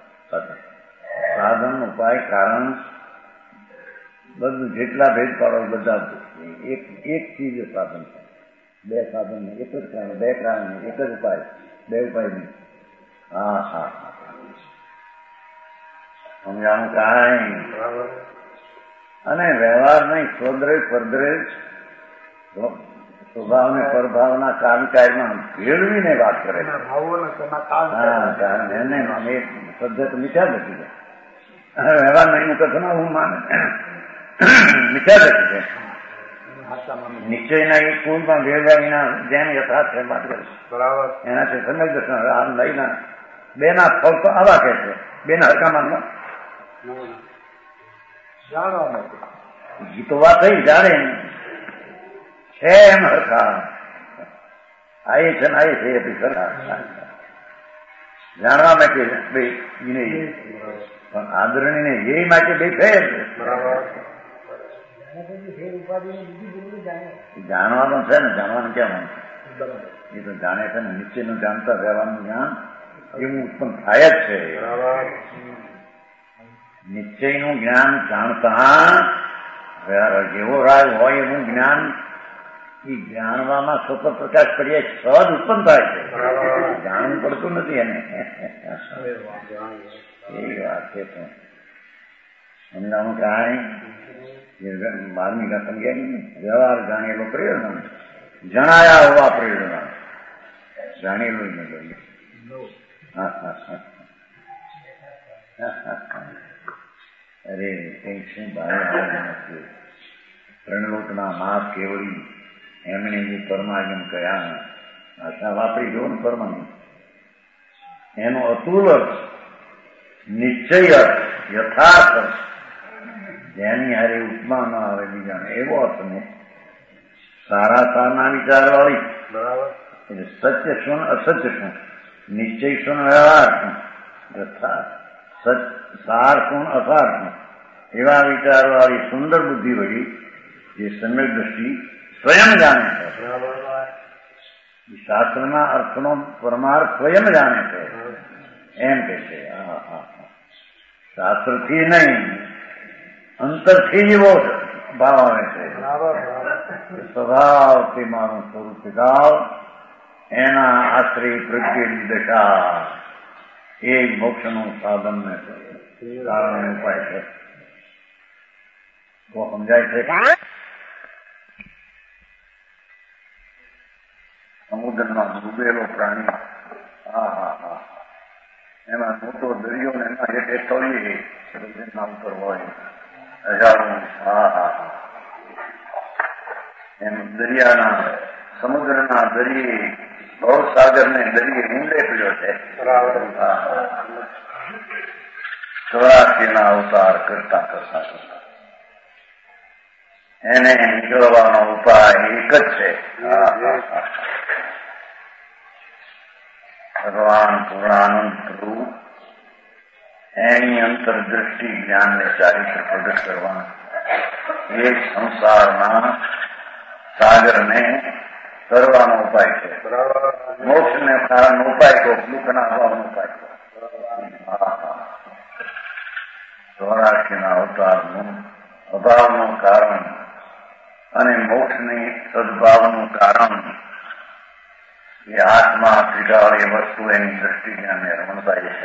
સાધન ઉપાય કારણ બધું જેટલા ભેદ પાડો બધા એક ચીજ સાધન છે. બે સાધન એક જ કારણ, બે કારણ એક જ ઉપાય, બે ઉપાય નહીં. સમજાણું કાંઈ? અને વ્યવહાર નહીં સ્વદ્રવ્ય પરદ્રવ્ય સ્વભાવ ને પરભાવના કામકાજમાં ભેળવીને વાત કરે છે. કારણ એને શબ્દ તો મીઠા નથી છે. વ્યવહાર નહીં કથન હું માને મીઠા નથી છે. નિશ્ચયના એ કુલમાં ભેળવા વિના જેમ યથાર્થ છે વાત કરે બરાબર. એનાથી સમ્યક દર્શન આમ લઈના બે ના ફળ તો આવા કે છે. બે ના હરકા માનવા જાણવા માટે ગીતો વાત થઈ જાણે છે એમ હરખા આયે છે ને આયે છે એ સરખા જાણવા માટે બે પણ આદરણી ને એ માટે બે ફેર જાણવાનું છે ને. જાણવાનું ક્યાં એ તો જાણે છે ને. નિશ્ચયનું જાણતા રહેવાનું જ્ઞાન એવું ઉત્પન્ન થાય જ છે. નિશ્ચયનું જ્ઞાન જાણતા જેવો રાગ હોય એવું જ્ઞાન એ જાણવામાં સતત પ્રકાશ કરીએ સહજ ઉત્પન્ન થાય છે. જાણવું પડતું નથી એને. એ વાત છે. સમજાવું કાંઈ 12મી કા સમજાય વ્યવહાર જાણેલો પ્રેરણા જણાયા હોવા પ્રેરણા જાણેલું નથી. અરે કઈ શું ભાઈ પ્રણલોકના માસ કેવડી એમણે જે પરમાગમ કયા ભાષા વાપરી દો ને પરમાગમ એનો અતુલ અર્થ નિશ્ચય અર્થ યથાર્થ અર્થ જેની હારે ઉપમા ન આવે બીજાને એવો અર્થ ને સારા સારના વિચાર વાળી બરાબર. એટલે સત્ય શું અસત્ય શું નિશ્ચય શું વ્યવહાર શું યથાર્થ સાર શું અસાર શું એવા વિચાર વાળી સુંદર બુદ્ધિ વળી જે સમ્યક દ્રષ્ટિ સ્વયં જાણે છે. શાસ્ત્રના અર્થનો પરમાર્થ સ્વયં જાણે છે એમ કે છે. શાસ્ત્રથી નહીં અંતરથી એવો ભાવ આવે છે. સ્વભાવથી મારું સ્વરૂપ ગાવ એના આશ્રય પ્રત્યેની દશા એ મોક્ષનું સાધન ને કારણ ઉપાય છે. તો સમજાય છે. સમુદ્રમાં ડૂબેલો પ્રાણી એમાં મોટો દરિયો ને એના હેઠે તળીએ એના ઉપર હોય હજારો એમ દરિયાના સમુદ્રના દરિયે ભવસાગર ને દરિયે ઊંડે પડ્યો છે. 84 અવતાર કરતા કરતા કરતા એને નીકળવાનો ઉપાય એક જ છે. ભગવાન પૂર્ણાનંદ પ્રભુ એની અંતરદ્રષ્ટિ જ્ઞાનને ચારિત્ર પ્રગટ કરવાનું એ સંસારના સાગરને કરવાનો ઉપાય છે. મોક્ષને કારણનો ઉપાય તો દુઃખના અભાવનો ઉપાય છે. 84 અવતારનું અભાવનું કારણ અને મોક્ષની સદભાવનું કારણ એ આત્મા પીડાળ એ વસ્તુ એની દ્રષ્ટિ જ્ઞાનને રમણતા છે.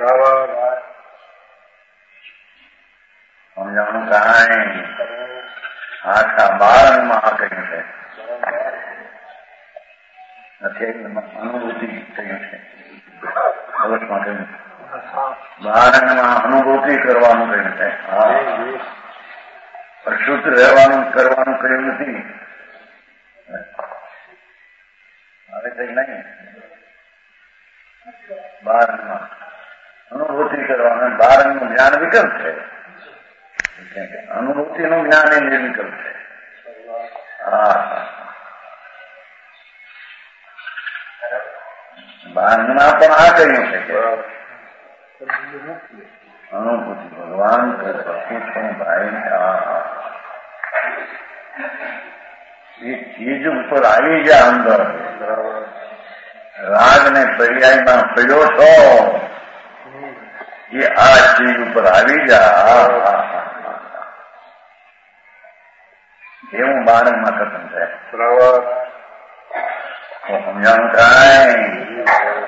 સમજાણું કાંઈ આખા 12 આ કહ્યું છે નથી અનુભૂતિ કહ્યું છે. અવશ્યમાં કહ્યું 12 અનુભૂતિ કરવાનું કહ્યું છે. શુદ્ધ રહેવાનું કરવાનું કહ્યું નથી. હવે કઈ નહીં 12 અનુભૂતિ કરવાનું. 12 જ્ઞાન વિકલ્પ છે. અનુભૂતિનું જ્ઞાન એ નિર્વિકલ્પ છે. બારમાં પણ આ કહ્યું છે કે અનુભૂતિ ભગવાન ભાઈ એ ચીજ ઉપર આવી જાય અંદર રાગ ને પર્યાયમાં પડ્યો છો એ આ ચીજ ઉપર આવી જા એવું 12માં કથન છે. સમજાણું કાંઈ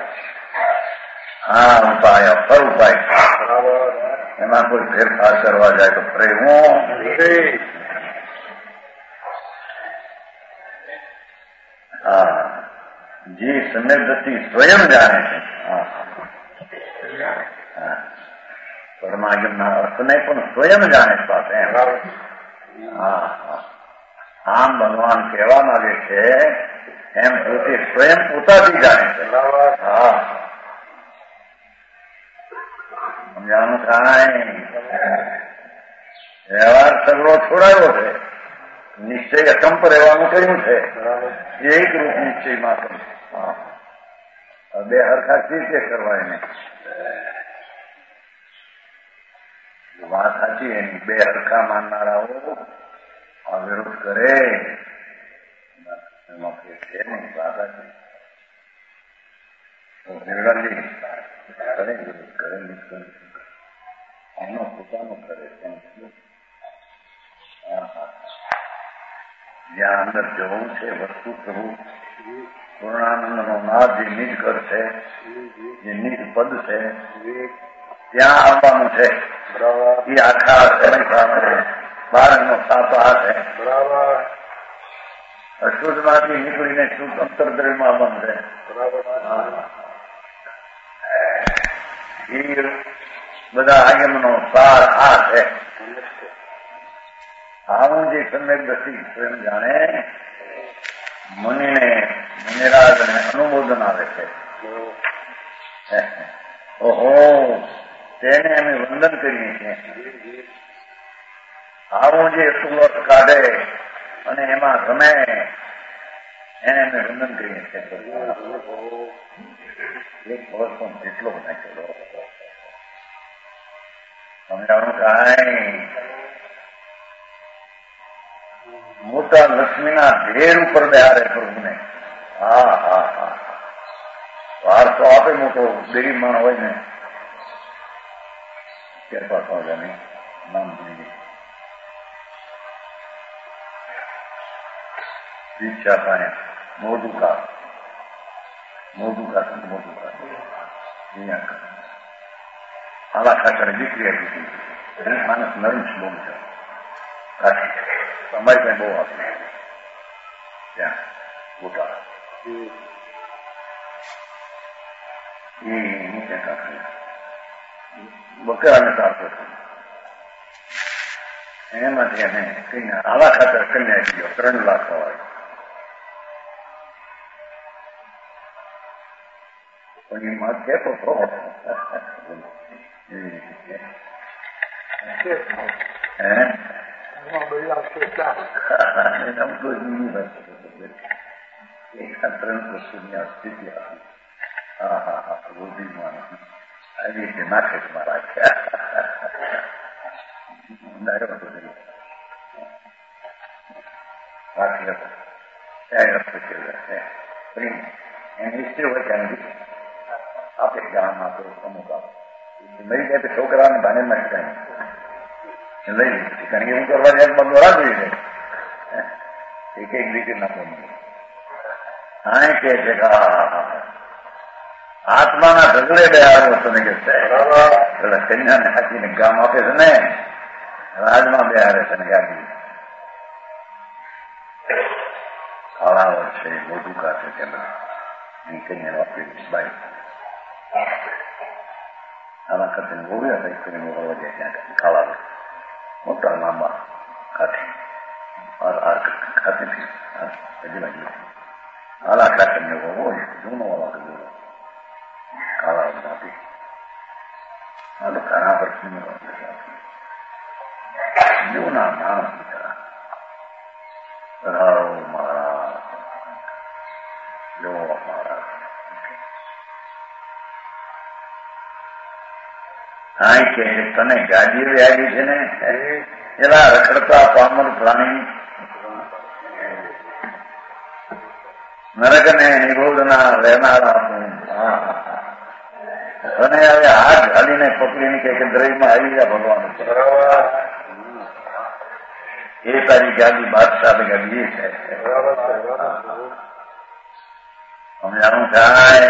આ ઉપાય અફર ઉપાય એમાં કોઈ ફેરફાર કરવા જાય તો પ્રેમો जी सम्यक दृष्टि स्वयं जाने છે પરમાગમના અર્થને પણ સ્વયં જાણે પાસે આમ ભગવાન કહેવા માંગે છે એમ પોતે સ્વયં પોતાથી જાણે છે સમજાનું કાંઈ વ્યવહાર સગળો છોડાયો છે નિશ્ચય અકંપ રહેવાનું કહ્યું છે એક રૂપ નિશ્ચયમાં બે હરખા રીતે કરવા એને વાત સાચી એની બે હરખા માનનારાઓ આ વિરોધ કરે એમાં છે નહીં વાત સાચી નિર્ણય કરે વિરોધ કરે એનો પોતાનો કરે જ્યાં અંદર જવું છે વસ્તુ પ્રભુ પૂર્ણાનંદનો નાદ જે નિજ ઘર છે જે નિજ પદ છે ત્યાં આવવાનું છે એ આખા બાળકનો સાતો આ છે અશુદ્ધમાંથી નીકળીને શુદ્ધ અંતરદ્રવ્યમાં આવવાનું છે એ બધા આગમનો સાર આ છે આવું જે સમ્યક દ્રષ્ટિ સ્વયં જાણે મુનિરાજને અનુમોદન આવે છે ઓહો તેને અમે વંદન કરીએ છીએ આવું જે સુરત કાઢે અને એમાં ગમે એને અમે વંદન કરીએ છીએ એક વર્ષ પણ જેટલો નાખેલો સમજાણું કાંઈ મોટા લક્ષ્મીના ઢેર ઉપર બેહારે પ્રભુને વારસો આપે મોટો ગરીબમાં હોય ને કૃપા સ્વામી નામ ભૂલી દીક્ષા પાયા મોટું કા આલા ખાતર દીકરી આપી માણસ નરમ બહુ છે અમારી પાસે બહુ આપે ત્યાં મોટા નીચે કાંકરી બકરાને સારતો એમાંથી અમે કન્યા આવા ખાતર કન્યા ગયો 3 લાખ હોય પણ એમાં કેતો હતો સ્થિતિ આપી બુદ્ધિમાં આવી રીતે માર્કેટમાં રાખ્યા એની સ્ત્રી હોય ત્યાં આપે ગામમાં તો અમુક લઈ જાય તો છોકરાને ભાને નાખતા લઈ લીધી કારણ કે એવું કરવા જાય બધું રાજી જાય એક દીકરી નાખો હા કે છે કે આત્માના ઢગલે બેહાડવો તને કે છે પેલા કન્યાને હાથીને ગામ આપે છે ને રાજમાં બેહારે છે ને ગાડી કાળાવર છે મોટું કાશે કે એ કન્યા આપી બાઈ આના ખાતે ગોળ્યા ભાઈ કરીને વળવા જાય ત્યાં કાળાવર મોટા લાંબા ખાતે ખાતેથી હજી લાગી આલા ખાતે હોય જૂનો વાળા કર્યો કાળા આપી આલો ઘણા વર્ષની જૂના માણસ બિચારા રાવ મારા જો મારા હા કે તને ગાડી વ્યાગી છે ને એલા રખડતા પામર પ્રાણી નરકને નિરોધના રહેનારા અને હવે હાથ ઘાલીને પકડીને કે દ્રવ્યમાં આવી ગયા ભગવાન એ તારી ગાડી બાદશાહ ગાડી એ છે સમજાણું થાય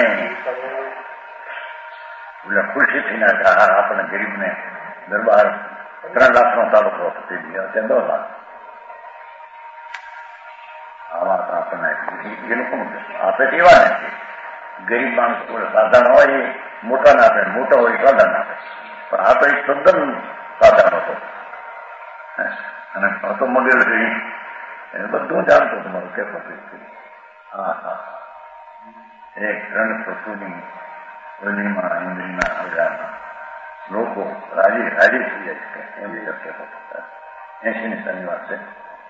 એટલે ખુશીથી ના કહા આપણે ગરીબને દરબાર 3 લાખનો તાલુકો આપી દીધો ત્યાં 2 લાખ આવા આપણને એ લોકો આપે તેવા નથી ગરીબ માણસ કોઈ સાધારણ હોય એ મોટા ના આપે, મોટા હોય સાદા ના આપે. પણ આ તો એક તદ્દન સાધારણ હતો અને હતો મગેલ એને બધું જાણતો તમારું કેતો હા હા એક રણ પશુની ઓલીમાં ઇન્દ્રીના અજામાં લોકો રાજી રાજી થઈ જાય છે એમ કહેતો. 80ની સાની વાત છે.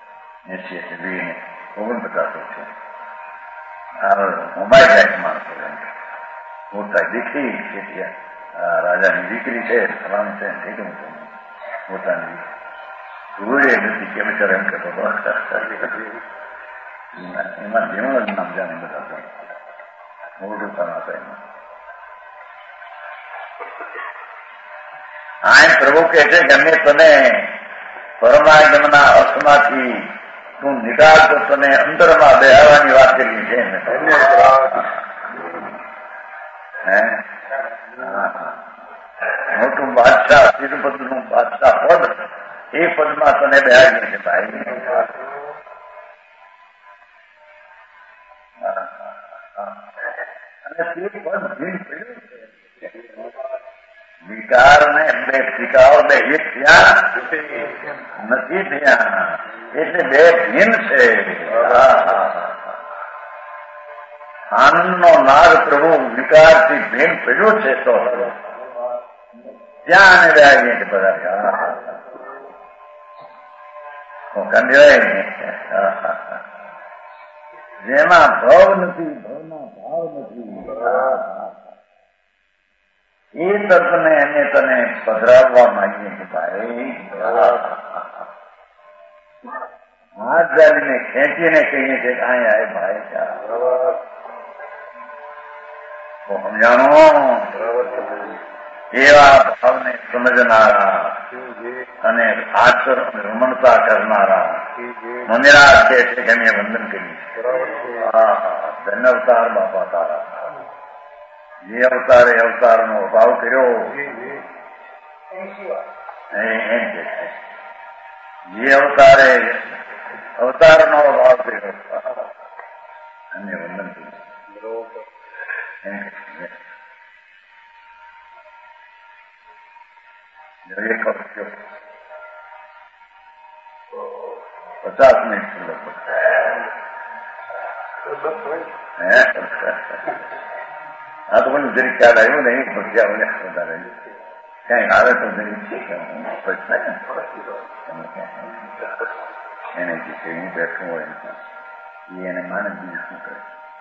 80-49 છે. મોબાઈલ જાય માણસો મોટા દીકરી રાજાની દીકરી છે ફલાણું છે મોટાની રૂએ નથી કે બિચાર એમ કહેતો એમાં જેવું નામ જાણે બધા મોટું કમાતો એમાં. આ પ્રભુ કહે છે કે અમે તને પરમાગમના અર્થમાંથી તું નિકાલ તો તને અંદરમાં બેહવાની વાત કરી છે મોટું બાદશાહ તિરુપતિનું બાદશાહ પદ એ પદમાં તને બેહાડી છે ભાઈ. અને તે પદ ભીન પડ્યું છે વિકાર ને બે શિકાઓ બે એક ત્યાં નથી ત્યાં એટલે બે ભીન છે. આનંદનો નાદ પ્રભુ વિકારથી ભીન પડ્યો છે તો ત્યાં આને રહ્યા છે બધા જેમાં ભાવ નથી ભાવના ભાવ નથી એ તત્વને એને તને પધરાવવા માંગીએ કે ભાઈ હાથ જાલીને ખેંચીને કહીએ કે કાંઈ આય ભાઈ તો સમજાણો એવા ભાવને સમજનારા અને આચરણ રમણતા કરનારા મંદિરા છે કે અમે વંદન કરીએ. ધન્ય અવતાર બાપા તારા જે અવતારે અવતારનો ભાવ કર્યો એમ કે છે જે અવતારે અવતારનો ભાવ કર્યો અને વંદન કર્યું. 50 મિનિટ હા તો મને જરી ખ્યાલ આવ્યો નહીં ભગ્યા વધારે કઈ આવે તો જરી એને જે હું બેઠું હોય એને માને બીજું શું કરે.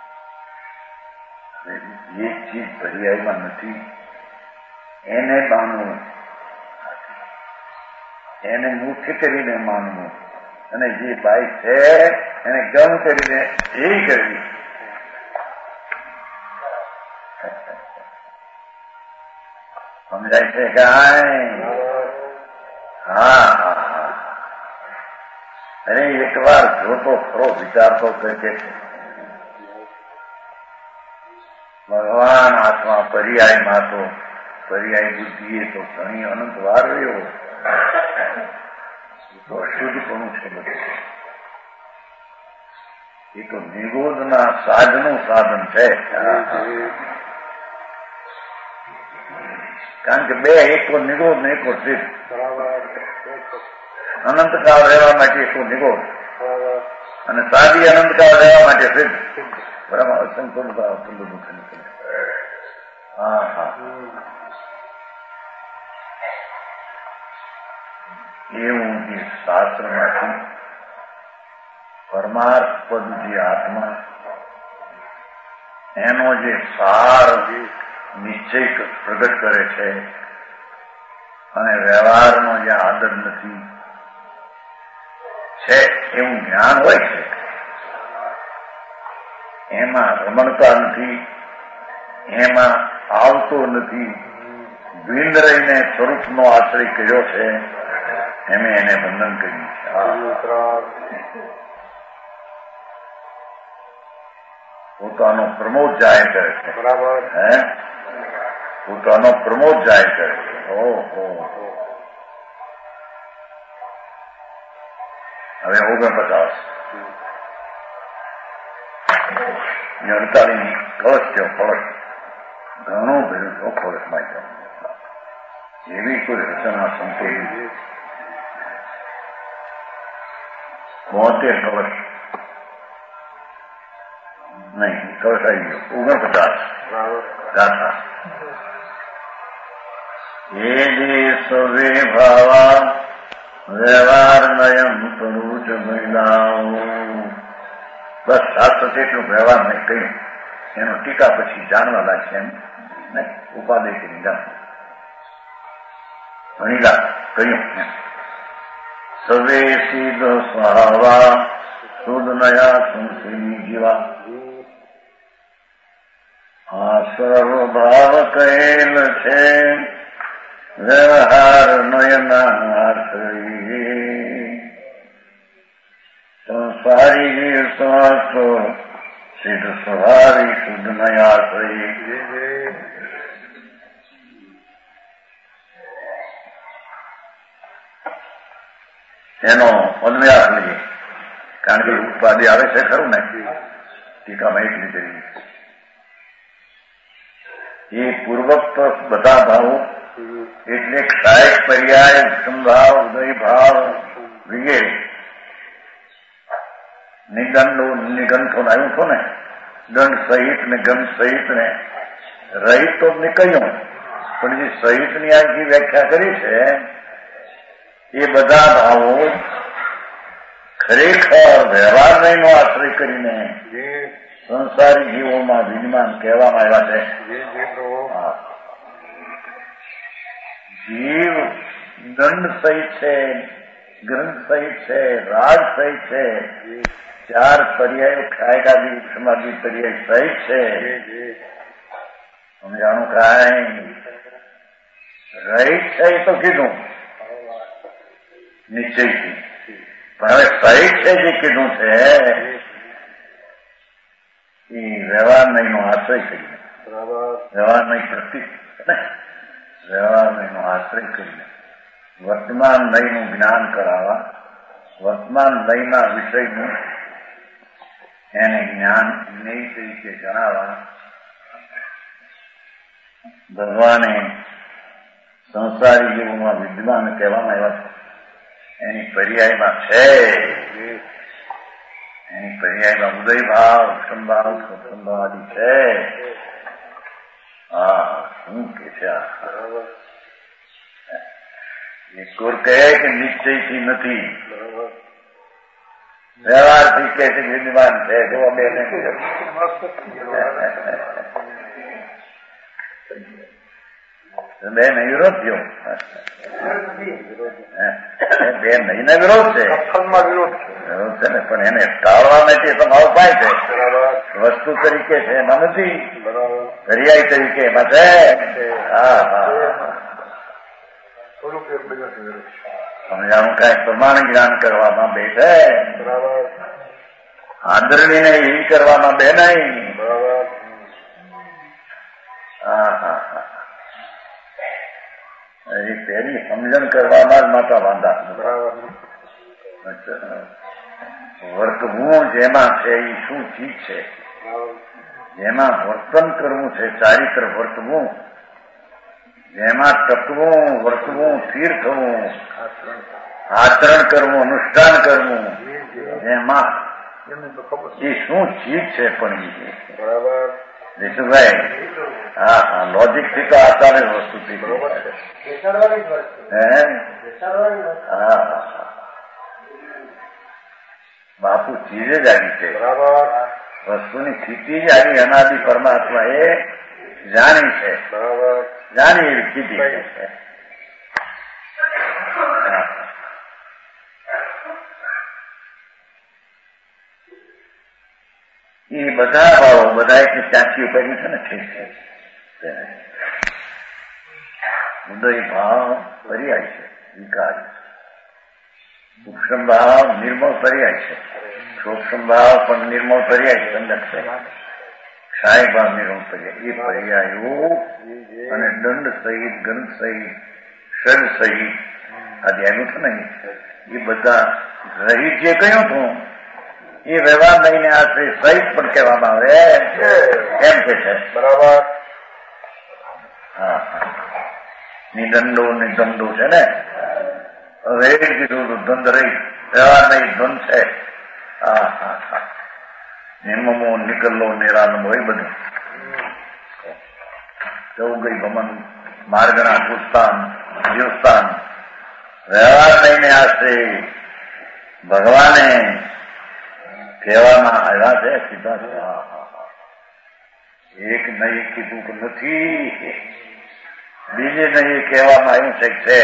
જે ચીજ પર્યાયમાં નથી એને માનવું, એને મુખ્ય કરીને માનવું અને જે બાઈ છે એને ગમ કરીને એ કરવી. સમજાય છે કાંઈ? હા હા હા. અરે એક વાર જોતો ખરો વિચારતો કે ભગવાન આત્મા પર્યાયમાં તો પર્યાય બુદ્ધિએ તો ઘણી અનંત વાર રહ્યો તો અશુદ્ધપણું છે બધું. એ તો નિરોધના સાધનું સાધન છે. કારણ કે બે એકો નિરોધ ને એકો સિદ્ધ. અનંતકાળ રહેવા માટે એકો નિરોધ અને સાદી અનંતકાળ રહેવા માટે સિદ્ધ. બરાબર અસંતુલતા દુઃખ નીકળે. હા હા એવું જે શાસ્ત્રમાંથી પરમાર્થ પદ જે આત્મા એનો જે સાર નિશ્ચય પ્રગટ કરે છે અને વ્યવહારનો જે આદર નથી છે એવું જ્ઞાન હોય છે. એમાં રમણતા નથી, એમાં આવતો નથી, ભીંડ રહીને સ્વરૂપનો આશ્રય કર્યો છે એમે એને બંધન કર્યું છે. પોતાનો પ્રમોદ જાહેર કરે છે. બરાબર હે પોતાનો પ્રમોદ જાહેર કરે છે. ઓહો હવે 49 48 કળશ થયો. કળશ ઘણું ભર્યું તો કળશમાં જાઓ. એવી કોઈ રચના સંકેલી 72 કળશ નહીં, કળશ આવી ગયો 49 ગાથા. એ જે સવે ભાવા વ્યવહાર નયમ પરુચ મહિલાઓ. બસ શાસ્ત્ર એટલું વ્યવહાર નહીં કહ્યું, એનો ટીકા પછી જાણવા લાગશે એમ નહીં. ઉપાદેય કરી જાણ મહિલા કહ્યું સવે સીધ સ્વભાવા શુદ્ધ નયા સંસીની જીવા. આ સર્વભાવ કહેલ છે વ્યવહાર નયનાશ્રયી. સંસારી જીવ સ્વાસો સિદ્ધ સ્વભાવી શુદ્ધ નયાશ્રયી. એનો અન્વયાસ લઈએ, કારણ કે ઉપાધિ આવે છે ખરું ને, ટીકામાં એટલી કરી. એ પૂર્વક બધા ભાવો એટલે ક્ષાયક પર્યાય સંભાવ ઉદય ભાવ વગેરે નિગંધો નિગંથો આવ્યું છો ને, દંડ સહિત ને ગંધ સહિત ને રહિત તો નીકળ્યું, પણ જે સહિતની આ જે વ્યાખ્યા કરી છે એ બધા ભાવો ખરેખર વ્યવહાર નહીંનો આશ્રય કરીને સંસારી જીવોમાં વિદ્યમાન કહેવામાં આવ્યા છે. જીવ દંડ સહિત છે, ગ્રંથ સહિત છે, રાગ સહિત છે, 4 પર્યાયો કાયદાદી સમાધિ પર્યાય સહિત છે. સમજાણું કાંઈ રહિત છે એ તો કીધું નિશ્ચયથી, પણ હવે સહિત છે જે કીધું છે એ વ્યવહાર નહીંનો આશ્રય કરીને, વ્યવહાર નહીં પ્રતિક વ્યવહાર નહીંનો આશ્રય કરીને વર્તમાન નહીંનું જ્ઞાન કરાવવા, વર્તમાન નહીંના વિષયનું એને જ્ઞાન નહીં તરીકે જણાવવા ભગવાને સંસારી જીવોમાં વિદ્યમાન કહેવામાં આવ્યા છે. એની પર્યાયમાં છે, એની પર્યાયમાં ઉદય ભાવ સંભાવ સ્વસંભાવ આદિ છે. હા, શું કે છે એક કોર કહે કે નિશ્ચયથી નથી, વ્યવહારથી કે છે વિદ્યમાન છે. જો બે બેન વિરોધ થયો, બે નહીં ને વિરોધ છે, વિરોધ છે ને, પણ એને ટાળવા માટે તમારો ઉપાય છે. વસ્તુ તરીકે છે એમાં નથી, પર્યાય તરીકે એમાં છે. હા હા, સમજાણું કઈ પ્રમાણ જ્ઞાન કરવામાં બે છે, આદરણીને એ કરવામાં બે નહીં. હા હા હા, એ પેલી સમજણ કરવામાં જ માતા વાંધા. વર્તવું જેમાં છે એ શું ચીજ છે, જેમાં વર્તન કરવું છે, ચારિત્ર વર્તવું, જેમાં ટકવું, વર્તવું, સ્થિર થવું, આચરણ કરવું, અનુષ્ઠાન કરવું, એમાં એ શું ચીજ છે. પણ વિશુભાઈ, હા હા, લોજિક થી તો આચારે વસ્તુ થી હા બાપુ ચીજે જ આવી છે, વસ્તુની સ્થિતિ જ આવી. અનાદિ પરમાત્મા એ જાણી છે, જાણી એવી સ્થિતિ છે. એ બધા ભાવો બધા એક ચાંચી કર્યું છે ને, ઠીક છે. ઉદય ભાવ પર્યાય છે, વિકાર. સૂક્ષ્મ ભાવ નિર્મળ પર્યાય છે, સૂક્ષ્મ ભાવ પણ નિર્મળ પર્યાય સંગત છે. ક્ષાય ભાવ નિર્મળ પર્યાય, એ પર્યાયો અને દંડ સહિત, ગ્રંથ સહિત, ષડ સહિત આ ધ્યાન છે ને, એ બધા રહિત જે કહ્યું હતું એ વ્યવહાર નહીંને આશ્રય સહિત પણ કહેવામાં આવે એમ કે છે. બરાબર. હા નિદંડો નિદંડો છે ને. રેડ કીધું તો ધંધ રહી, વ્યવહાર નહીં ધન છે. હા હા હા નિર્મમો નિકલ્લો નિરાલંબો એ બધું જવું ગઈ ભમન માર્ગના કુસ્તાન જીવસ્થાન વ્યવહાર લઈને આશ્રય ભગવાને કહેવામાં આવ્યા છે. સીધા એક નહીં કીધું કે નથી, બીજે નહીં કહેવામાં આવ્યું છે કે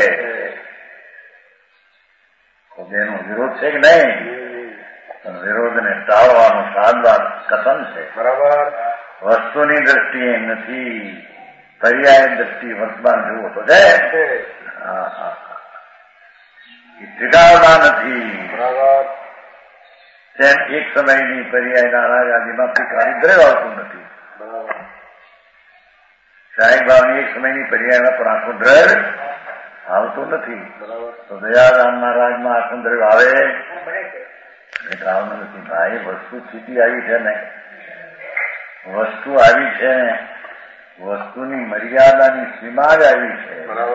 છે એનો વિરોધ છે કે નહીં, વિરોધને ટાળવાનું શાનદાર કથન છે. બરાબર. વસ્તુની દ્રષ્ટિએ નથી, પર્યાય દ્રષ્ટિ વર્તમાન જુઓ તો છે. ટીકાવતા નથી. બરાબર. તેમ એક સમયની પર્યાયના રાજાજીમાં ટીકાની દ્રવ આવતું નથી. બરાબર. સાહેબ ભાવની એક સમયની પર્યાયમાં પણ આખું દ્રવ આવતું નથી. બરાબર. તો દયારામના રાજમાં આખું દ્રવ આવે આવવાનું નથી. ભાઈ વસ્તુ સ્થિતિ આવી છે ને, વસ્તુ આવી છે ને, વસ્તુની મર્યાદાની સીમા જ આવી છે.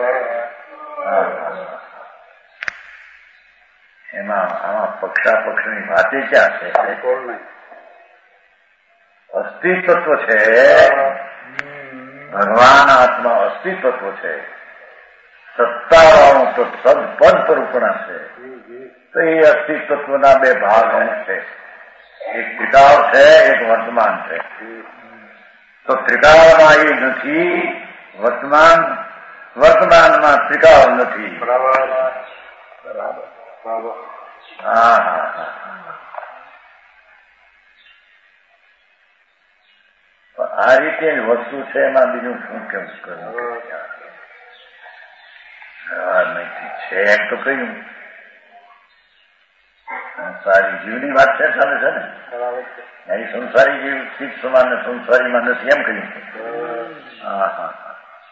એમાં આમાં પક્ષાપક્ષની વાતે ક્યાં છે? અસ્તિત્વ છે, ભગવાન આત્મા અસ્તિત્વ છે, સત્તાવાળું તો સદપદ સ્વરૂપણા છે. તો એ અસ્તિત્વના બે ભાગ છે, એક ત્રિકાળ છે, એક વર્તમાન છે. તો ત્રિકાળમાં એ નથી, વર્તમાનમાં ત્રિકાળ નથી. હા હા હા. આ રીતે વસ્તુ છે, એમાં બીજું શું કેમ કરવું છે એમ તો કહ્યું. સંસારી જીવની વાત છે, ચાલે છે ને. અહીં સંસારી જીવ ચિત્ત સમાન ને સંસારીમાં નથી એમ કહ્યું. હા હા હા.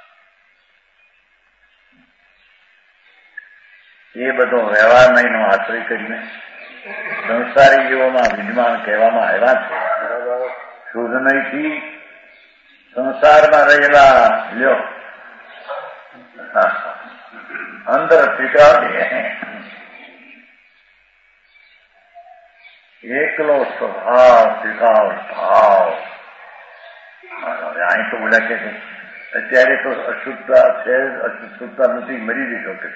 એ બધો વ્યવહાર નહીંનો આશ્રય કરીને સંસારી જીવોમાં વિદ્યમાન કહેવામાં આવ્યા છે. શુદ્ધ નહીંથી સંસારમાં રહેલા લ્યો અંદર ત્રિકાળ એકલો સ્વભાવ ત્રિકાળ ભાવ. અહીં તો બોલ્યા કે અત્યારે તો અશુદ્ધતા છે, અશુદ્ધતા નથી, મરી દીધો કે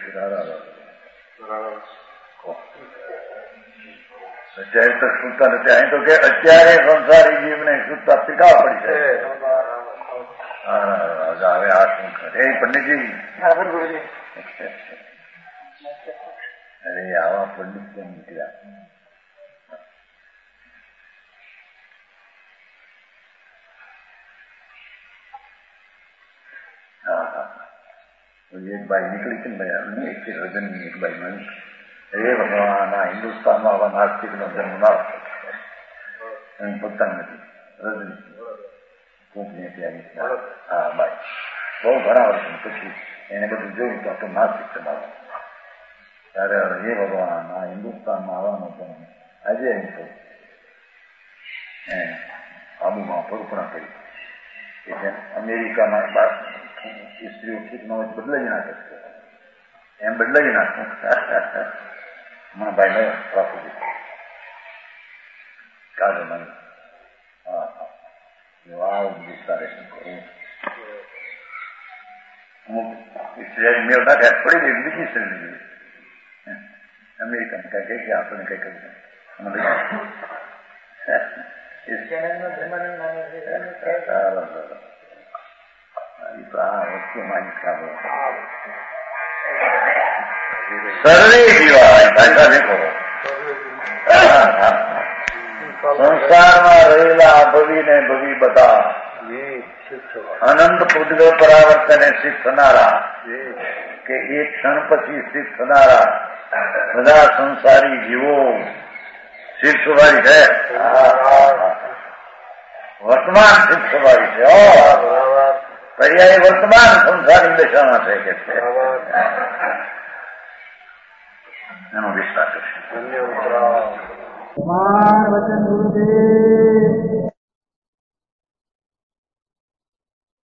અત્યારે તો શુદ્ધતા નથી. અહીં તો કે અત્યારે સંસારી જીવને શુદ્ધતા ત્રિકાળ પડી છે. હવે આ શું કરે પંડિતજી? અરે આવા પંડિત કેમ નીકળ્યા? એક બાઈ નીકળી છે ને ભાઈ, એક રજનની એક બાઈ મળી. એ ભગવાન આ હિન્દુસ્તાનમાં આવા નાસ્તિક નો જન્મ ના પોતા નથી. રજની કોકની ત્યાં હા બાઈ બહુ ઘણા વર્ષ પછી એને બધું જોયું તો આટલું નાસ્તિક સમાવે. ત્યારે હે ભગવાન આ હિન્દુસ્તાનમાં આવવાનો પણ આજે એમ તો આબુમાં પરુપણા કરી કે જેમ અમેરિકાના બાદ સ્ત્રીઓ ઠીકનો બદલાઈ નાખે છે એમ બદલાઈ નાખું. મને ભાઈ ને રાખું કાઢો મને. હા હા આવું વિસ્તારે શું કરું? અમુક સ્ત્રી મેળ ના થાય પડી ગઈ બીજી સ્ત્રી લીધી અમેરિકાને કઈ કઈ આપણને કઈ કહ્યું સર્વે જીવા ભાષા દેખો. સંસારમાં રહેલા ભવી ને ભવી બધા અનંત પૂજ્ય પરાવર્તને સિદ્ધ થનારા કે એક ક્ષણ પછી સિદ્ધ થનારા બધા સંસારી જીવો સિદ્ધ સ્વભાવી છે. વર્તમાન સિદ્ધ સ્વભાવી છે. પર્યાય વર્તમાન સંસારી દશામાં છે કે છે એનો વિસ્તાર કરશે. कुमार वचन गुरुदेव